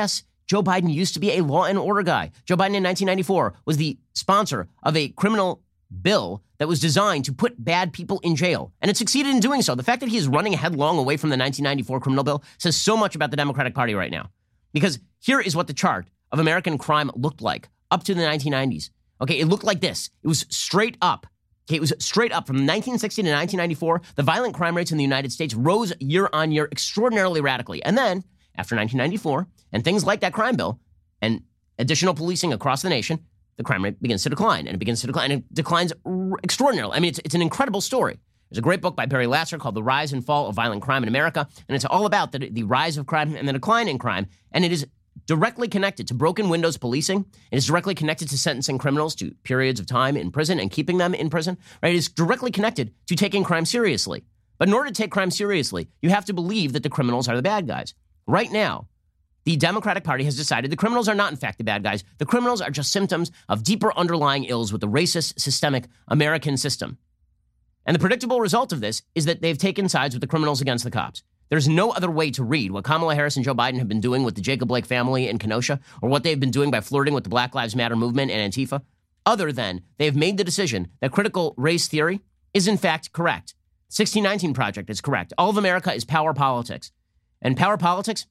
Joe Biden used to be a law and order guy. Joe Biden in nineteen ninety-four was the sponsor of a criminal bill that was designed to put bad people in jail. And it succeeded in doing so. The fact that he is running headlong away from the nineteen ninety-four criminal bill says so much about the Democratic Party right now. Because here is what the chart of American crime looked like up to the nineteen nineties. Okay, it looked like this. It was straight up. Okay, it was straight up from nineteen sixty to nineteen ninety-four. The violent crime rates in the United States rose year on year extraordinarily radically. And then, after nineteen ninety-four, and things like that crime bill and additional policing across the nation, the crime rate begins to decline, and it begins to decline, and it declines r- extraordinarily. I mean, it's, it's an incredible story. There's a great book by Barry Lasser called The Rise and Fall of Violent Crime in America, and it's all about the, the rise of crime and the decline in crime, and it is directly connected to broken windows policing. It is directly connected to sentencing criminals to periods of time in prison and keeping them in prison. Right? It is directly connected to taking crime seriously. But in order to take crime seriously, you have to believe that the criminals are the bad guys. Right now, the Democratic Party has decided the criminals are not, in fact, the bad guys. The criminals are just symptoms of deeper underlying ills with the racist, systemic American system. And the predictable result of this is that they've taken sides with the criminals against the cops. There's no other way to read what Kamala Harris and Joe Biden have been doing with the Jacob Blake family in Kenosha, or what they've been doing by flirting with the Black Lives Matter movement and Antifa, other than they've made the decision that critical race theory is, in fact, correct. sixteen nineteen Project is correct. All of America is power politics. And power politics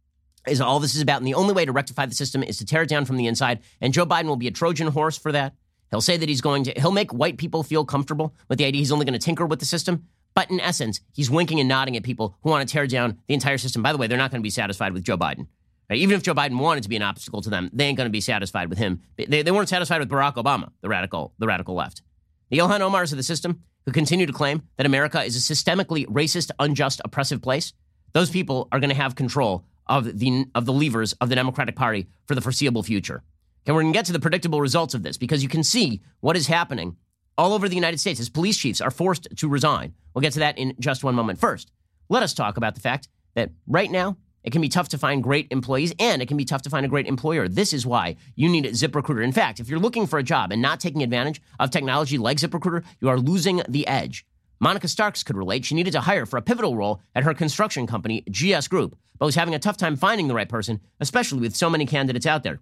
is all this is about. And the only way to rectify the system is to tear it down from the inside. And Joe Biden will be a Trojan horse for that. He'll say that he's going to, he'll make white people feel comfortable with the idea he's only going to tinker with the system. But in essence, he's winking and nodding at people who want to tear down the entire system. By the way, they're not going to be satisfied with Joe Biden. Right? Even if Joe Biden wanted to be an obstacle to them, they ain't going to be satisfied with him. They, they weren't satisfied with Barack Obama, the radical, the radical left. The Ilhan Omars of the system, who continue to claim that America is a systemically racist, unjust, oppressive place, those people are going to have control of the of the levers of the Democratic Party for the foreseeable future. And we're going to get to the predictable results of this because you can see what is happening all over the United States as police chiefs are forced to resign. We'll get to that in just one moment. First, let us talk about the fact that right now, it can be tough to find great employees and it can be tough to find a great employer. This is why you need ZipRecruiter. In fact, if you're looking for a job and not taking advantage of technology like ZipRecruiter, you are losing the edge. Monica Starks could relate. She needed to hire for a pivotal role at her construction company, G S Group, but was having a tough time finding the right person, especially with so many candidates out there.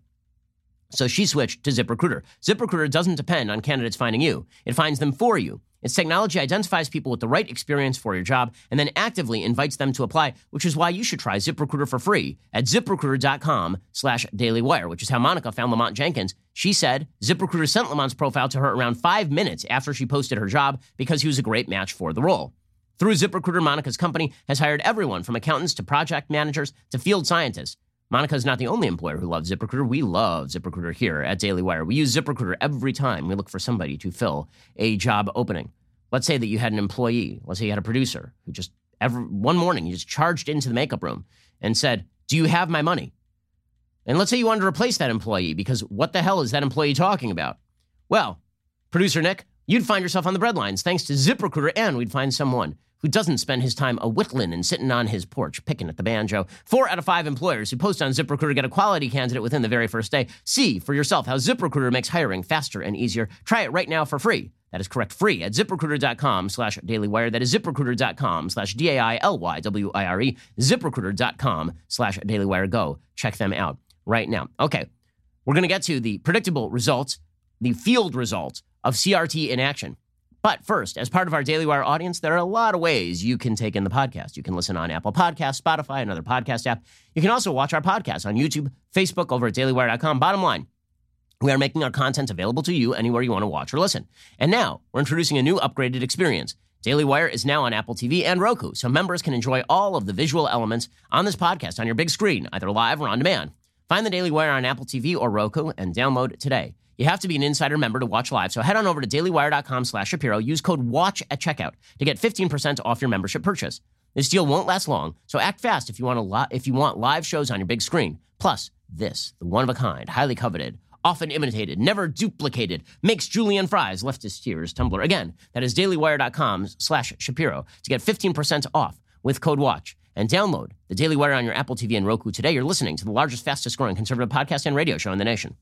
So she switched to ZipRecruiter. ZipRecruiter doesn't depend on candidates finding you. It finds them for you. Its technology identifies people with the right experience for your job and then actively invites them to apply, which is why you should try ZipRecruiter for free at ZipRecruiter.com slash DailyWire, which is how Monica found Lamont Jenkins. She said ZipRecruiter sent Lamont's profile to her around five minutes after she posted her job because he was a great match for the role. Through ZipRecruiter, Monica's company has hired everyone from accountants to project managers to field scientists. Monica is not the only employer who loves ZipRecruiter. We love ZipRecruiter here at Daily Wire. We use ZipRecruiter every time we look for somebody to fill a job opening. Let's say that you had an employee. Let's say you had a producer who just every one morning, you just charged into the makeup room and said, "Do you have my money?" And let's say you wanted to replace that employee because what the hell is that employee talking about? Well, producer Nick, you'd find yourself on the breadlines thanks to ZipRecruiter, and we'd find someone who doesn't spend his time a whittling and sitting on his porch picking at the banjo. Four out of five employers who post on ZipRecruiter get a quality candidate within the very first day. See for yourself how ZipRecruiter makes hiring faster and easier. Try it right now for free. That is correct, free at ZipRecruiter.com slash DailyWire. That is ZipRecruiter.com slash D A I L Y W I R E. ZipRecruiter.com slash DailyWire. Go check them out right now. Okay, we're going to get to the predictable results, the field results of C R T in action. But first, as part of our Daily Wire audience, there are a lot of ways you can take in the podcast. You can listen on Apple Podcasts, Spotify, another podcast app. You can also watch our podcast on YouTube, Facebook, over at daily wire dot com. Bottom line, we are making our content available to you anywhere you want to watch or listen. And now, we're introducing a new upgraded experience. Daily Wire is now on Apple T V and Roku, so members can enjoy all of the visual elements on this podcast on your big screen, either live or on demand. Find the Daily Wire on Apple T V or Roku and download today. You have to be an Insider member to watch live, so head on over to dailywire.com slash Shapiro. Use code WATCH at checkout to get fifteen percent off your membership purchase. This deal won't last long, so act fast if you want a li- if you want live shows on your big screen. Plus, this, the one-of-a-kind, highly coveted, often imitated, never duplicated, makes julienne fries, leftist tears, tumbler. Again, that is dailywire.com slash Shapiro to get fifteen percent off with code WATCH. And download the Daily Wire on your Apple T V and Roku today. You're listening to the largest, fastest-growing conservative podcast and radio show in the nation.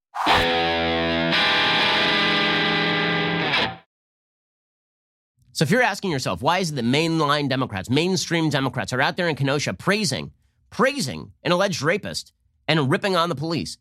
So if you're asking yourself, why is it that mainline Democrats, mainstream Democrats are out there in Kenosha praising, praising an alleged rapist and ripping on the police.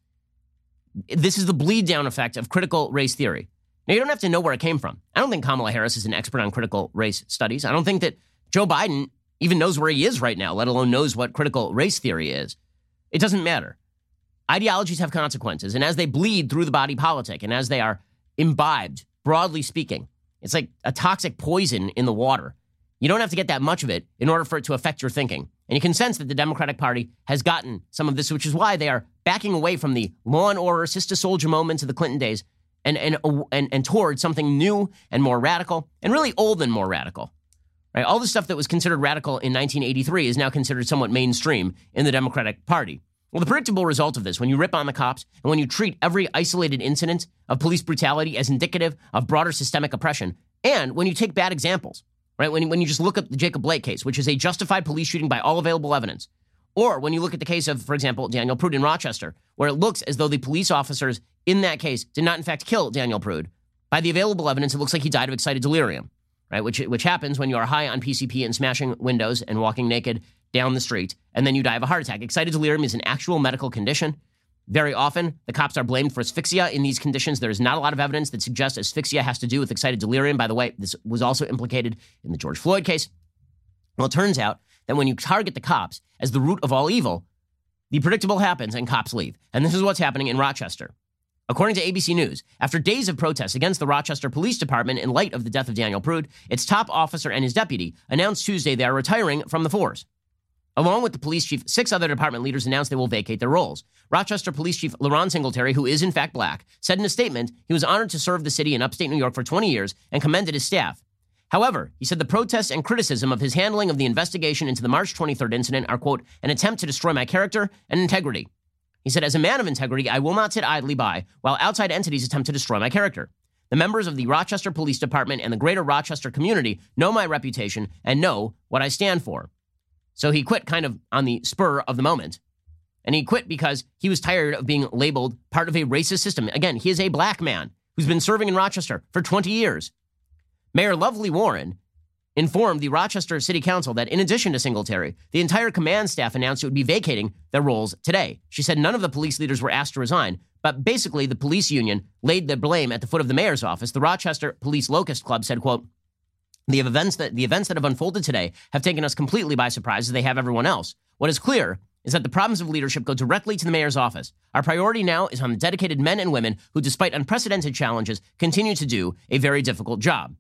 This is the bleed down effect of critical race theory. Now, you don't have to know where it came from. I don't think Kamala Harris is an expert on critical race studies. I don't think that Joe Biden even knows where he is right now, let alone knows what critical race theory is. It doesn't matter. Ideologies have consequences, and as they bleed through the body politic, and as they are imbibed, broadly speaking, it's like a toxic poison in the water. You don't have to get that much of it in order for it to affect your thinking. And you can sense that the Democratic Party has gotten some of this, which is why they are backing away from the law and order, sister soldier moments of the Clinton days and, and, and, and towards something new and more radical, and really old and more radical. Right? All the stuff that was considered radical in nineteen eighty-three is now considered somewhat mainstream in the Democratic Party. Well, the predictable result of this, when you rip on the cops and when you treat every isolated incident of police brutality as indicative of broader systemic oppression, and when you take bad examples, right? When, when you just look at the Jacob Blake case, which is a justified police shooting by all available evidence, or when you look at the case of, for example, Daniel Prude in Rochester, where it looks as though the police officers in that case did not, in fact, kill Daniel Prude. By the available evidence, it looks like he died of excited delirium, right? Which, which happens when you are high on P C P and smashing windows and walking naked down the street, and then you die of a heart attack. Excited delirium is an actual medical condition. Very often, the cops are blamed for asphyxia in these conditions. There is not a lot of evidence that suggests asphyxia has to do with excited delirium. By the way, this was also implicated in the George Floyd case. Well, it turns out that when you target the cops as the root of all evil, the predictable happens and cops leave. And this is what's happening in Rochester. According to A B C News, after days of protests against the Rochester Police Department in light of the death of Daniel Prude, its top officer and his deputy announced Tuesday they are retiring from the force. Along with the police chief, six other department leaders announced they will vacate their roles. Rochester Police Chief LaRon Singletary, who is in fact black, said in a statement he was honored to serve the city in upstate New York for twenty years and commended his staff. However, he said the protests and criticism of his handling of the investigation into the March twenty-third incident are, quote, an attempt to destroy my character and integrity. He said, as a man of integrity, I will not sit idly by while outside entities attempt to destroy my character. The members of the Rochester Police Department and the greater Rochester community know my reputation and know what I stand for. So he quit kind of on the spur of the moment. And he quit because he was tired of being labeled part of a racist system. Again, he is a black man who's been serving in Rochester for twenty years. Mayor Lovely Warren informed the Rochester City Council that in addition to Singletary, the entire command staff announced it would be vacating their roles today. She said none of the police leaders were asked to resign, but basically the police union laid the blame at the foot of the mayor's office. The Rochester Police Locust Club said, quote, The events that the events that have unfolded today have taken us completely by surprise, as they have everyone else. What is clear is that the problems of leadership go directly to the mayor's office. Our priority now is on the dedicated men and women who, despite unprecedented challenges, continue to do a very difficult job.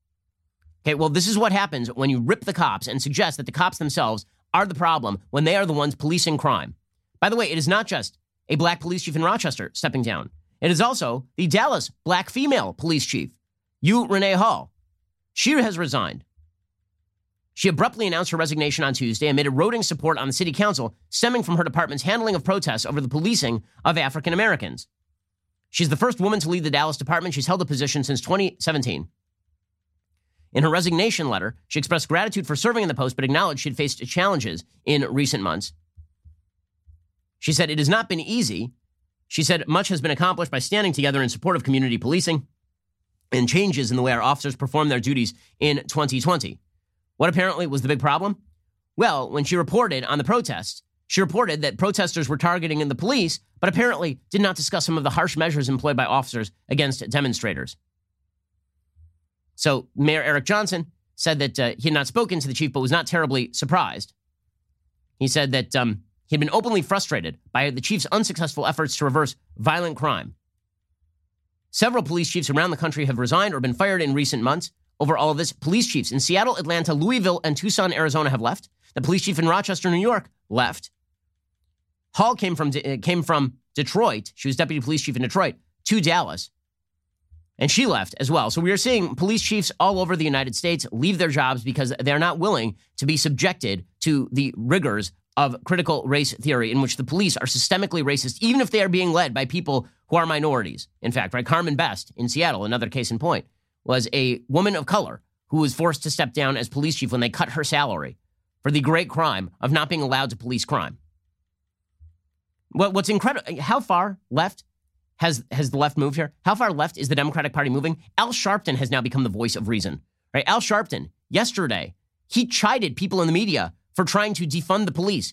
Okay, well, this is what happens when you rip the cops and suggest that the cops themselves are the problem when they are the ones policing crime. By the way, it is not just a black police chief in Rochester stepping down. It is also the Dallas black female police chief, Yu Renee Hall. She has resigned. She abruptly announced her resignation on Tuesday amid eroding support on the city council stemming from her department's handling of protests over the policing of African Americans. She's the first woman to lead the Dallas department. She's held the position since twenty seventeen. In her resignation letter, she expressed gratitude for serving in the post, but acknowledged she'd faced challenges in recent months. She said, it has not been easy. She said, much has been accomplished by standing together in support of community policing and changes in the way our officers perform their duties in twenty twenty. What apparently was the big problem? Well, when she reported on the protests, she reported that protesters were targeting the police, but apparently did not discuss some of the harsh measures employed by officers against demonstrators. So Mayor Eric Johnson said that uh, he had not spoken to the chief, but was not terribly surprised. He said that um, he had been openly frustrated by the chief's unsuccessful efforts to reverse violent crime. Several police chiefs around the country have resigned or been fired in recent months over all of this. Police chiefs in Seattle, Atlanta, Louisville, and Tucson, Arizona have left. The police chief in Rochester, New York, left. Hall came from, uh, came from Detroit. She was deputy police chief in Detroit to Dallas. And she left as well. So we are seeing police chiefs all over the United States leave their jobs because they're not willing to be subjected to the rigors of critical race theory in which the police are systemically racist, even if they are being led by people who are minorities. In fact, right, Carmen Best in Seattle, another case in point, was a woman of color who was forced to step down as police chief when they cut her salary for the great crime of not being allowed to police crime. What, what's incredible, how far left Has has the left moved here? How far left is the Democratic Party moving? Al Sharpton has now become the voice of reason. Right? Al Sharpton, yesterday, he chided people in the media for trying to defund the police.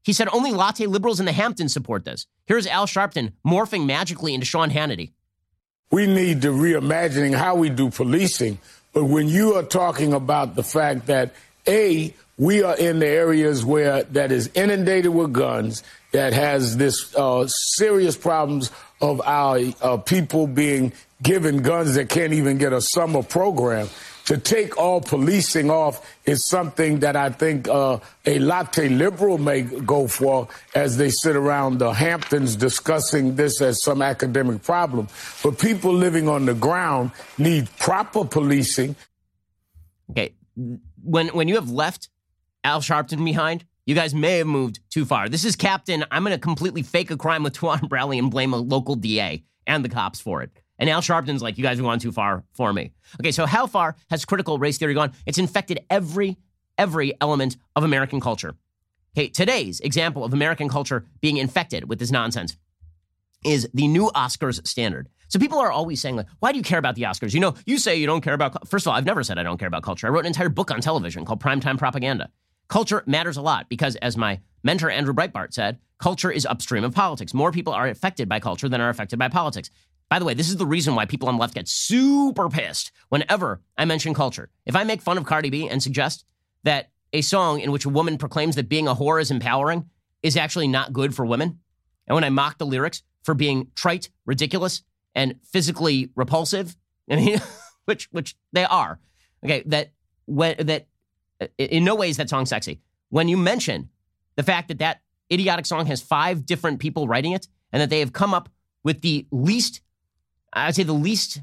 He said only latte liberals in the Hamptons support this. Here's Al Sharpton morphing magically into Sean Hannity. We need to reimagining how we do policing. But when you are talking about the fact that, A, we are in the areas where that is inundated with guns, that has this uh, serious problems of our uh, people being given guns that can't even get a summer program. To take all policing off is something that I think uh, a latte liberal may go for as they sit around the Hamptons discussing this as some academic problem. But people living on the ground need proper policing. Okay, when when you have left Al Sharpton behind, you guys may have moved too far. This is Captain, I'm going to completely fake a crime with Tawana Brawley and blame a local D A and the cops for it. And Al Sharpton's like, you guys have gone too far for me. Okay, so how far has critical race theory gone? It's infected every, every element of American culture. Okay, today's example of American culture being infected with this nonsense is the new Oscars standard. So people are always saying, like, why do you care about the Oscars? You know, you say you don't care about... First of all, I've never said I don't care about culture. I wrote an entire book on television called Primetime Propaganda. Culture matters a lot because, as my mentor Andrew Breitbart said, culture is upstream of politics. More people are affected by culture than are affected by politics. By the way, this is the reason why people on the left get super pissed whenever I mention culture. If I make fun of Cardi B and suggest that a song in which a woman proclaims that being a whore is empowering is actually not good for women, and when I mock the lyrics for being trite, ridiculous, and physically repulsive, I mean, which which they are, okay, that when that in no way is that song sexy. When you mention the fact that that idiotic song has five different people writing it and that they have come up with the least, I'd say the least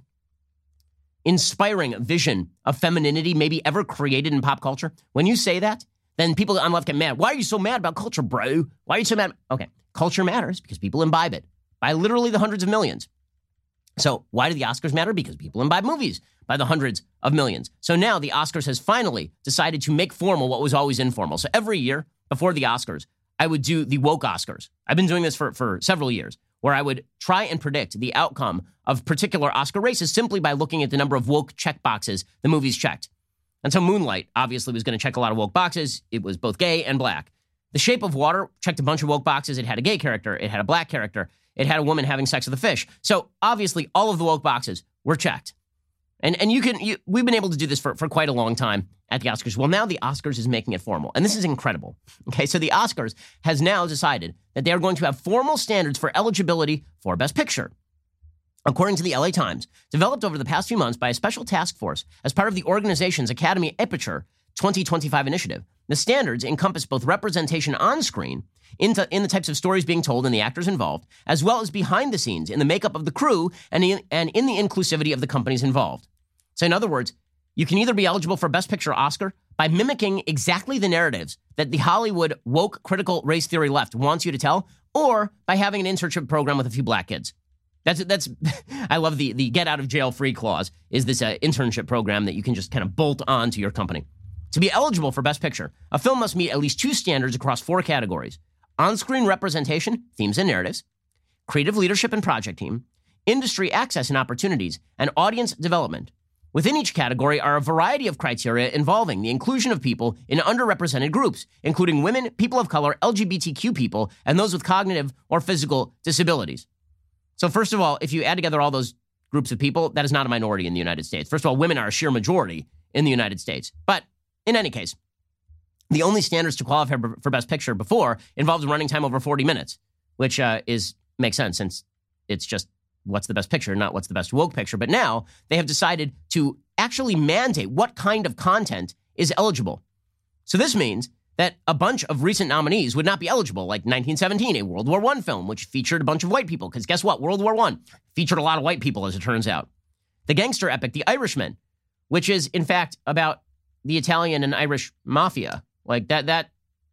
inspiring vision of femininity maybe ever created in pop culture. When you say that, then people on the left get mad. Why are you so mad about culture, bro? Why are you so mad? Okay, culture matters because people imbibe it by literally the hundreds of millions. So why do the Oscars matter? Because people imbibe movies by the hundreds of millions. So now the Oscars has finally decided to make formal what was always informal. So every year before the Oscars, I would do the woke Oscars. I've been doing this for, for several years, where I would try and predict the outcome of particular Oscar races simply by looking at the number of woke check boxes the movies checked. And so Moonlight obviously was going to check a lot of woke boxes. It was both gay and black. The Shape of Water checked a bunch of woke boxes. It had a gay character. It had a black character. It had a woman having sex with a fish. So obviously all of the woke boxes were checked. And and you can you, we've been able to do this for, for quite a long time at the Oscars. Well, now the Oscars is making it formal. And this is incredible. Okay, so the Oscars has now decided that they are going to have formal standards for eligibility for Best Picture. According to the L A Times, developed over the past few months by a special task force as part of the organization's Academy Aperture twenty twenty-five initiative, the standards encompass both representation on screen in, t- in the types of stories being told and the actors involved, as well as behind the scenes in the makeup of the crew and in, and in the inclusivity of the companies involved. So in other words, you can either be eligible for Best Picture Oscar by mimicking exactly the narratives that the Hollywood woke critical race theory left wants you to tell, or by having an internship program with a few black kids. That's that's. I love the the get out of jail free clause is this uh, internship program that you can just kind of bolt on to your company. To be eligible for Best Picture, a film must meet at least two standards across four categories: on-screen representation, themes and narratives, creative leadership and project team, industry access and opportunities, and audience development. Within each category are a variety of criteria involving the inclusion of people in underrepresented groups, including women, people of color, L G B T Q people, and those with cognitive or physical disabilities. So first of all, if you add together all those groups of people, that is not a minority in the United States. First of all, women are a sheer majority in the United States. But in any case, the only standards to qualify for Best Picture before involved running time over forty minutes, which uh, is makes sense since it's just what's the best picture, not what's the best woke picture. But now they have decided to actually mandate what kind of content is eligible. So this means that a bunch of recent nominees would not be eligible, like nineteen seventeen, a World War One film, which featured a bunch of white people. Because guess what? World War One featured a lot of white people, as it turns out. The gangster epic, The Irishman, which is, in fact, about the Italian and Irish mafia. Like, that, that,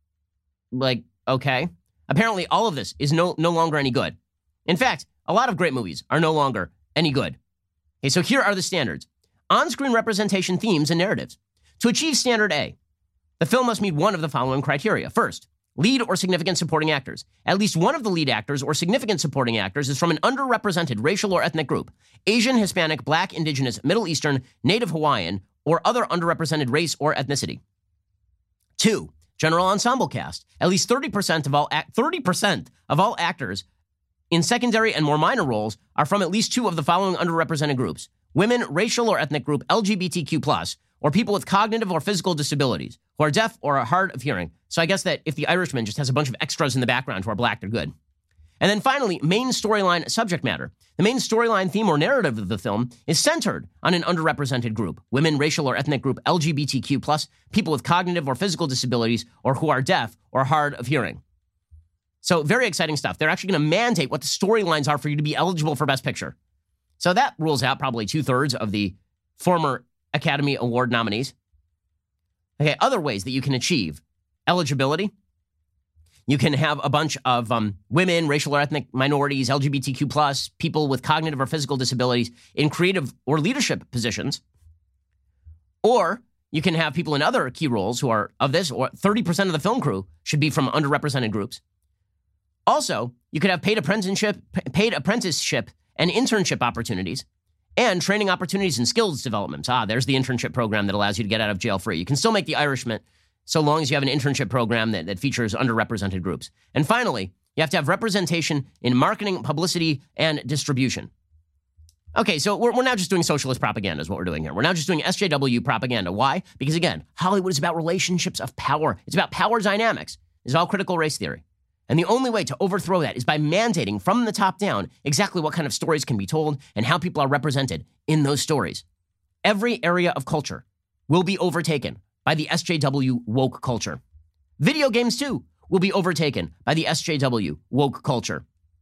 like, okay. Apparently, all of this is no, no longer any good. In fact, a lot of great movies are no longer any good. Okay, so here are the standards. On-screen representation, themes, and narratives. To achieve Standard A, the film must meet one of the following criteria. First, lead or significant supporting actors. At least one of the lead actors or significant supporting actors is from an underrepresented racial or ethnic group: Asian, Hispanic, Black, Indigenous, Middle Eastern, Native Hawaiian, or other underrepresented race or ethnicity. Two, general ensemble cast. At least thirty percent of all act- thirty percent of all actors in secondary and more minor roles are from at least two of the following underrepresented groups: women, racial or ethnic group, L G B T Q plus, or people with cognitive or physical disabilities, who are deaf or are hard of hearing. So I guess that if The Irishman just has a bunch of extras in the background who are black, they're good. And then finally, main storyline subject matter. The main storyline theme or narrative of the film is centered on an underrepresented group: women, racial or ethnic group, L G B T Q plus, people with cognitive or physical disabilities, or who are deaf or hard of hearing. So very exciting stuff. They're actually going to mandate what the storylines are for you to be eligible for Best Picture. So that rules out probably two-thirds of the former Academy Award nominees. Okay, other ways that you can achieve eligibility. You can have a bunch of um, women, racial or ethnic minorities, L G B T Q plus, people with cognitive or physical disabilities in creative or leadership positions. Or you can have people in other key roles who are of this, or thirty percent of the film crew should be from underrepresented groups. Also, you could have paid apprenticeship, paid apprenticeship and internship opportunities, and training opportunities and skills development. Ah, there's the internship program that allows you to get out of jail free. You can still make The Irishman so long as you have an internship program that, that features underrepresented groups. And finally, you have to have representation in marketing, publicity, and distribution. Okay, so we're, we're now just doing socialist propaganda is what we're doing here. We're now just doing S J W propaganda. Why? Because again, Hollywood is about relationships of power. It's about power dynamics. It's all critical race theory. And the only way to overthrow that is by mandating from the top down exactly what kind of stories can be told and how people are represented in those stories. Every area of culture will be overtaken by the S J W woke culture. Video games, too, will be overtaken by the S J W woke culture.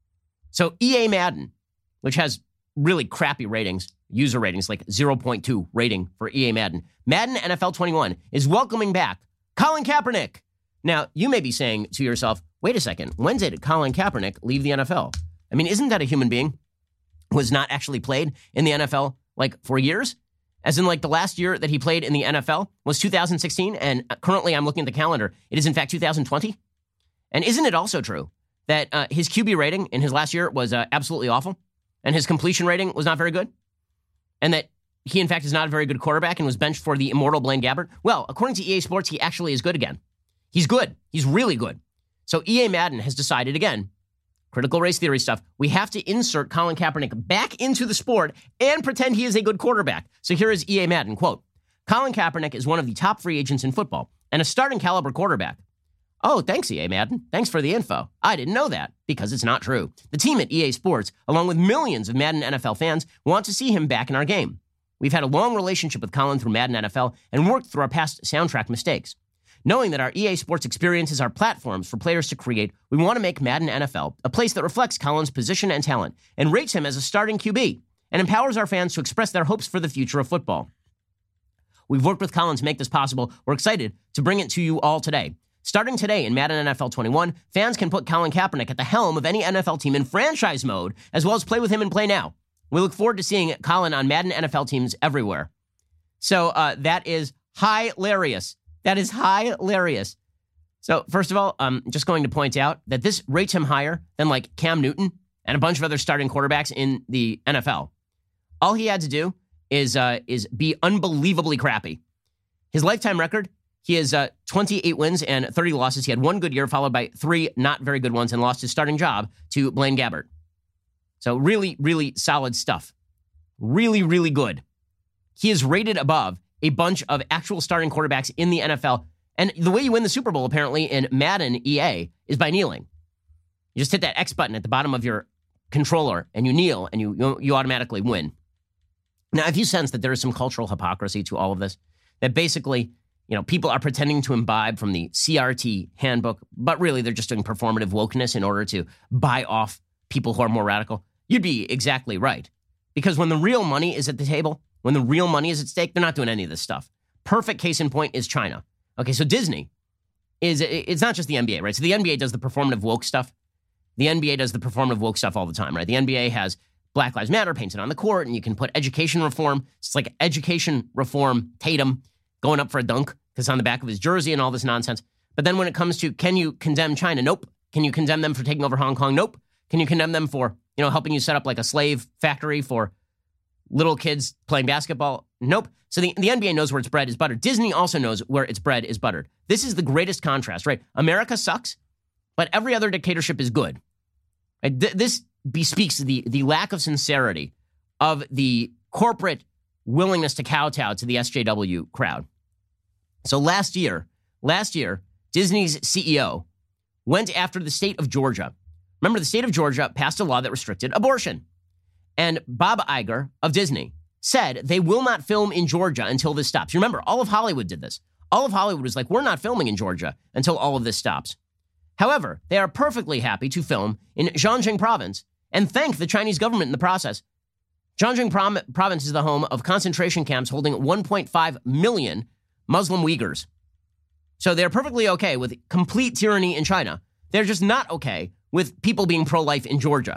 So E A Madden, which has really crappy ratings, user ratings, like zero point two rating for E A Madden, Madden N F L twenty-one is welcoming back Colin Kaepernick. Now, you may be saying to yourself, wait a second, when did Colin Kaepernick leave the N F L? I mean, isn't that a human being who has not actually played in the N F L, like, for years? As in, like, the last year that he played in the N F L was two thousand sixteen, and currently I'm looking at the calendar. It is, in fact, two thousand twenty. And isn't it also true that uh, his Q B rating in his last year was uh, absolutely awful, and his completion rating was not very good, and that he, in fact, is not a very good quarterback and was benched for the immortal Blaine Gabbert? Well, according to E A Sports, he actually is good again. He's good. He's really good. So E A Madden has decided, again, critical race theory stuff, we have to insert Colin Kaepernick back into the sport and pretend he is a good quarterback. So here is E A Madden, quote, Colin Kaepernick is one of the top free agents in football and a starting caliber quarterback. Oh, thanks, E A Madden. Thanks for the info. I didn't know that, because it's not true. The team at E A Sports, along with millions of Madden N F L fans, want to see him back in our game. We've had a long relationship with Colin through Madden N F L and worked through our past soundtrack mistakes. Knowing that our E A Sports experiences are platforms for players to create, we want to make Madden N F L a place that reflects Colin's position and talent and rates him as a starting Q B and empowers our fans to express their hopes for the future of football. We've worked with Colin to make this possible. We're excited to bring it to you all today. Starting today in Madden N F L twenty-one, fans can put Colin Kaepernick at the helm of any N F L team in franchise mode, as well as play with him in Play Now. We look forward to seeing Colin on Madden N F L teams everywhere. So uh, that is hilarious. That is hilarious. So first of all, I'm just going to point out that this rates him higher than like Cam Newton and a bunch of other starting quarterbacks in the N F L. All he had to do is uh, is be unbelievably crappy. His lifetime record, he has uh, twenty-eight wins and thirty losses. He had one good year followed by three not very good ones and lost his starting job to Blaine Gabbert. So really, really solid stuff. Really, really good. He is rated above a bunch of actual starting quarterbacks in the N F L. And the way you win the Super Bowl, apparently, in Madden E A is by kneeling. You just hit that X button at the bottom of your controller, and you kneel, and you, you, you automatically win. Now, if you sense that there is some cultural hypocrisy to all of this, that basically, you know, people are pretending to imbibe from the C R T handbook, but really they're just doing performative wokeness in order to buy off people who are more radical, you'd be exactly right. Because when the real money is at the table, when the real money is at stake, they're not doing any of this stuff. Perfect case in point is China. Okay, so Disney is, it's not just the N B A, right? So the N B A does the performative woke stuff. The N B A does the performative woke stuff all the time, right? The N B A has Black Lives Matter painted on the court, and you can put education reform. It's like education reform Tatum going up for a dunk because it's on the back of his jersey and all this nonsense. But then when it comes to, can you condemn China? Nope. Can you condemn them for taking over Hong Kong? Nope. Can you condemn them for, you know, helping you set up like a slave factory for little kids playing basketball? Nope. So the, the N B A knows where its bread is buttered. Disney also knows where its bread is buttered. This is the greatest contrast, right? America sucks, but every other dictatorship is good. Right? Th- this bespeaks the, the lack of sincerity of the corporate willingness to kowtow to the S J W crowd. So last year, last year, Disney's C E O went after the state of Georgia. Remember, the state of Georgia passed a law that restricted abortion. And Bob Iger of Disney said they will not film in Georgia until this stops. You remember, all of Hollywood did this. All of Hollywood was like, we're not filming in Georgia until all of this stops. However, they are perfectly happy to film in Zhejiang province and thank the Chinese government in the process. Zhejiang prom- province is the home of concentration camps holding one point five million Muslim Uyghurs. So they're perfectly okay with complete tyranny in China. They're just not okay with people being pro-life in Georgia.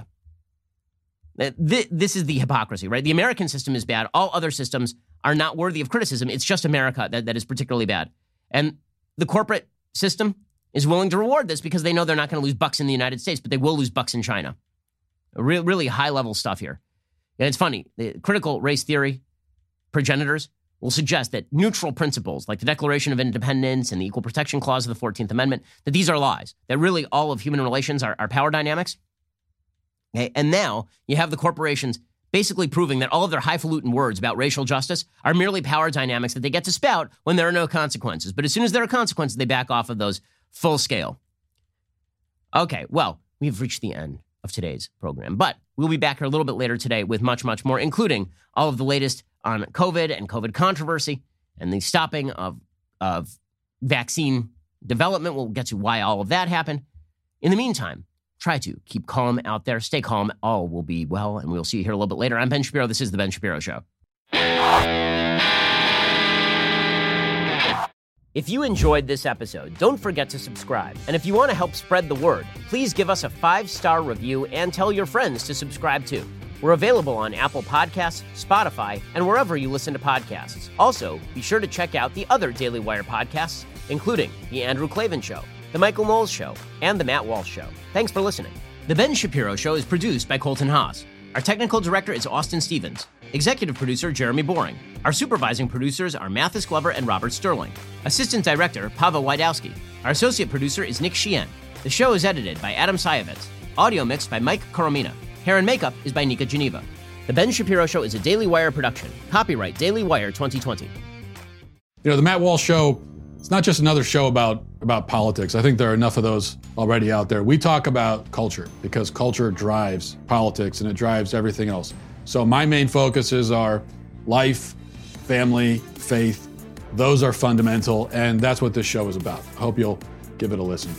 This is the hypocrisy, right? The American system is bad. All other systems are not worthy of criticism. It's just America that, that is particularly bad. And the corporate system is willing to reward this because they know they're not going to lose bucks in the United States, but they will lose bucks in China. Re- really high-level stuff here. And it's funny. The critical race theory progenitors will suggest that neutral principles like the Declaration of Independence and the Equal Protection Clause of the fourteenth Amendment, that these are lies, that really all of human relations are, are power dynamics. Okay? And now you have the corporations basically proving that all of their highfalutin words about racial justice are merely power dynamics that they get to spout when there are no consequences. But as soon as there are consequences, they back off of those full scale. Okay, well, we've reached the end of today's program, but we'll be back here a little bit later today with much, much more, including all of the latest on COVID and COVID controversy and the stopping of, of vaccine development. We'll get to why all of that happened. In the meantime, try to keep calm out there. Stay calm. All will be well, and we'll see you here a little bit later. I'm Ben Shapiro. This is The Ben Shapiro Show. If you enjoyed this episode, don't forget to subscribe. And if you want to help spread the word, please give us a five-star review and tell your friends to subscribe too. We're available on Apple Podcasts, Spotify, and wherever you listen to podcasts. Also, be sure to check out the other Daily Wire podcasts, including The Andrew Klavan Show, The Michael Knowles Show, and The Matt Walsh Show. Thanks for listening. The Ben Shapiro Show is produced by Colton Haas. Our technical director is Austin Stevens. Executive producer, Jeremy Boring. Our supervising producers are Mathis Glover and Robert Sterling. Assistant director, Pavel Wydowski. Our associate producer is Nick Sheehan. The show is edited by Adam Sayevitz. Audio mixed by Mike Coromina. Hair and makeup is by Nika Geneva. The Ben Shapiro Show is a Daily Wire production. Copyright Daily Wire twenty twenty. You know, the Matt Walsh Show, it's not just another show about, about politics. I think there are enough of those already out there. We talk about culture because culture drives politics and it drives everything else. So my main focuses are life, family, faith. Those are fundamental, and that's what this show is about. I hope you'll give it a listen.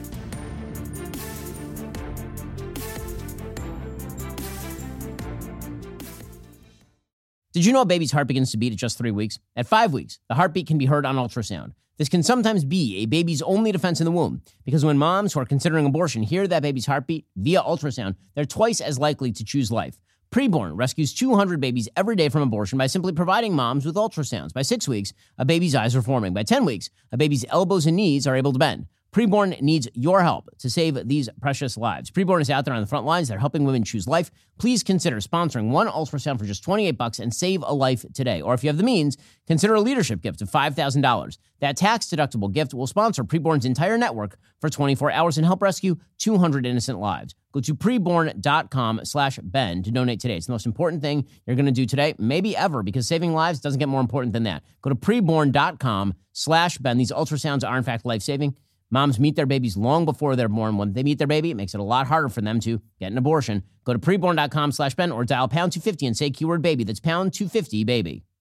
Did you know a baby's heart begins to beat at just three weeks? At five weeks, the heartbeat can be heard on ultrasound. This can sometimes be a baby's only defense in the womb, because when moms who are considering abortion hear that baby's heartbeat via ultrasound, they're twice as likely to choose life. Preborn rescues two hundred babies every day from abortion by simply providing moms with ultrasounds. By six weeks, a baby's eyes are forming. By ten weeks, a baby's elbows and knees are able to bend. Preborn needs your help to save these precious lives. Preborn is out there on the front lines. They're helping women choose life. Please consider sponsoring one ultrasound for just twenty-eight bucks and save a life today. Or if you have the means, consider a leadership gift of five thousand dollars. That tax-deductible gift will sponsor Preborn's entire network for twenty-four hours and help rescue two hundred innocent lives. Go to preborn.com slash Ben to donate today. It's the most important thing you're going to do today, maybe ever, because saving lives doesn't get more important than that. Go to preborn.com slash Ben. These ultrasounds are, in fact, life-saving. Moms meet their babies long before they're born. When they meet their baby, it makes it a lot harder for them to get an abortion. Go to preborn.com slash Ben or dial pound two fifty and say keyword baby. That's pound two fifty, baby.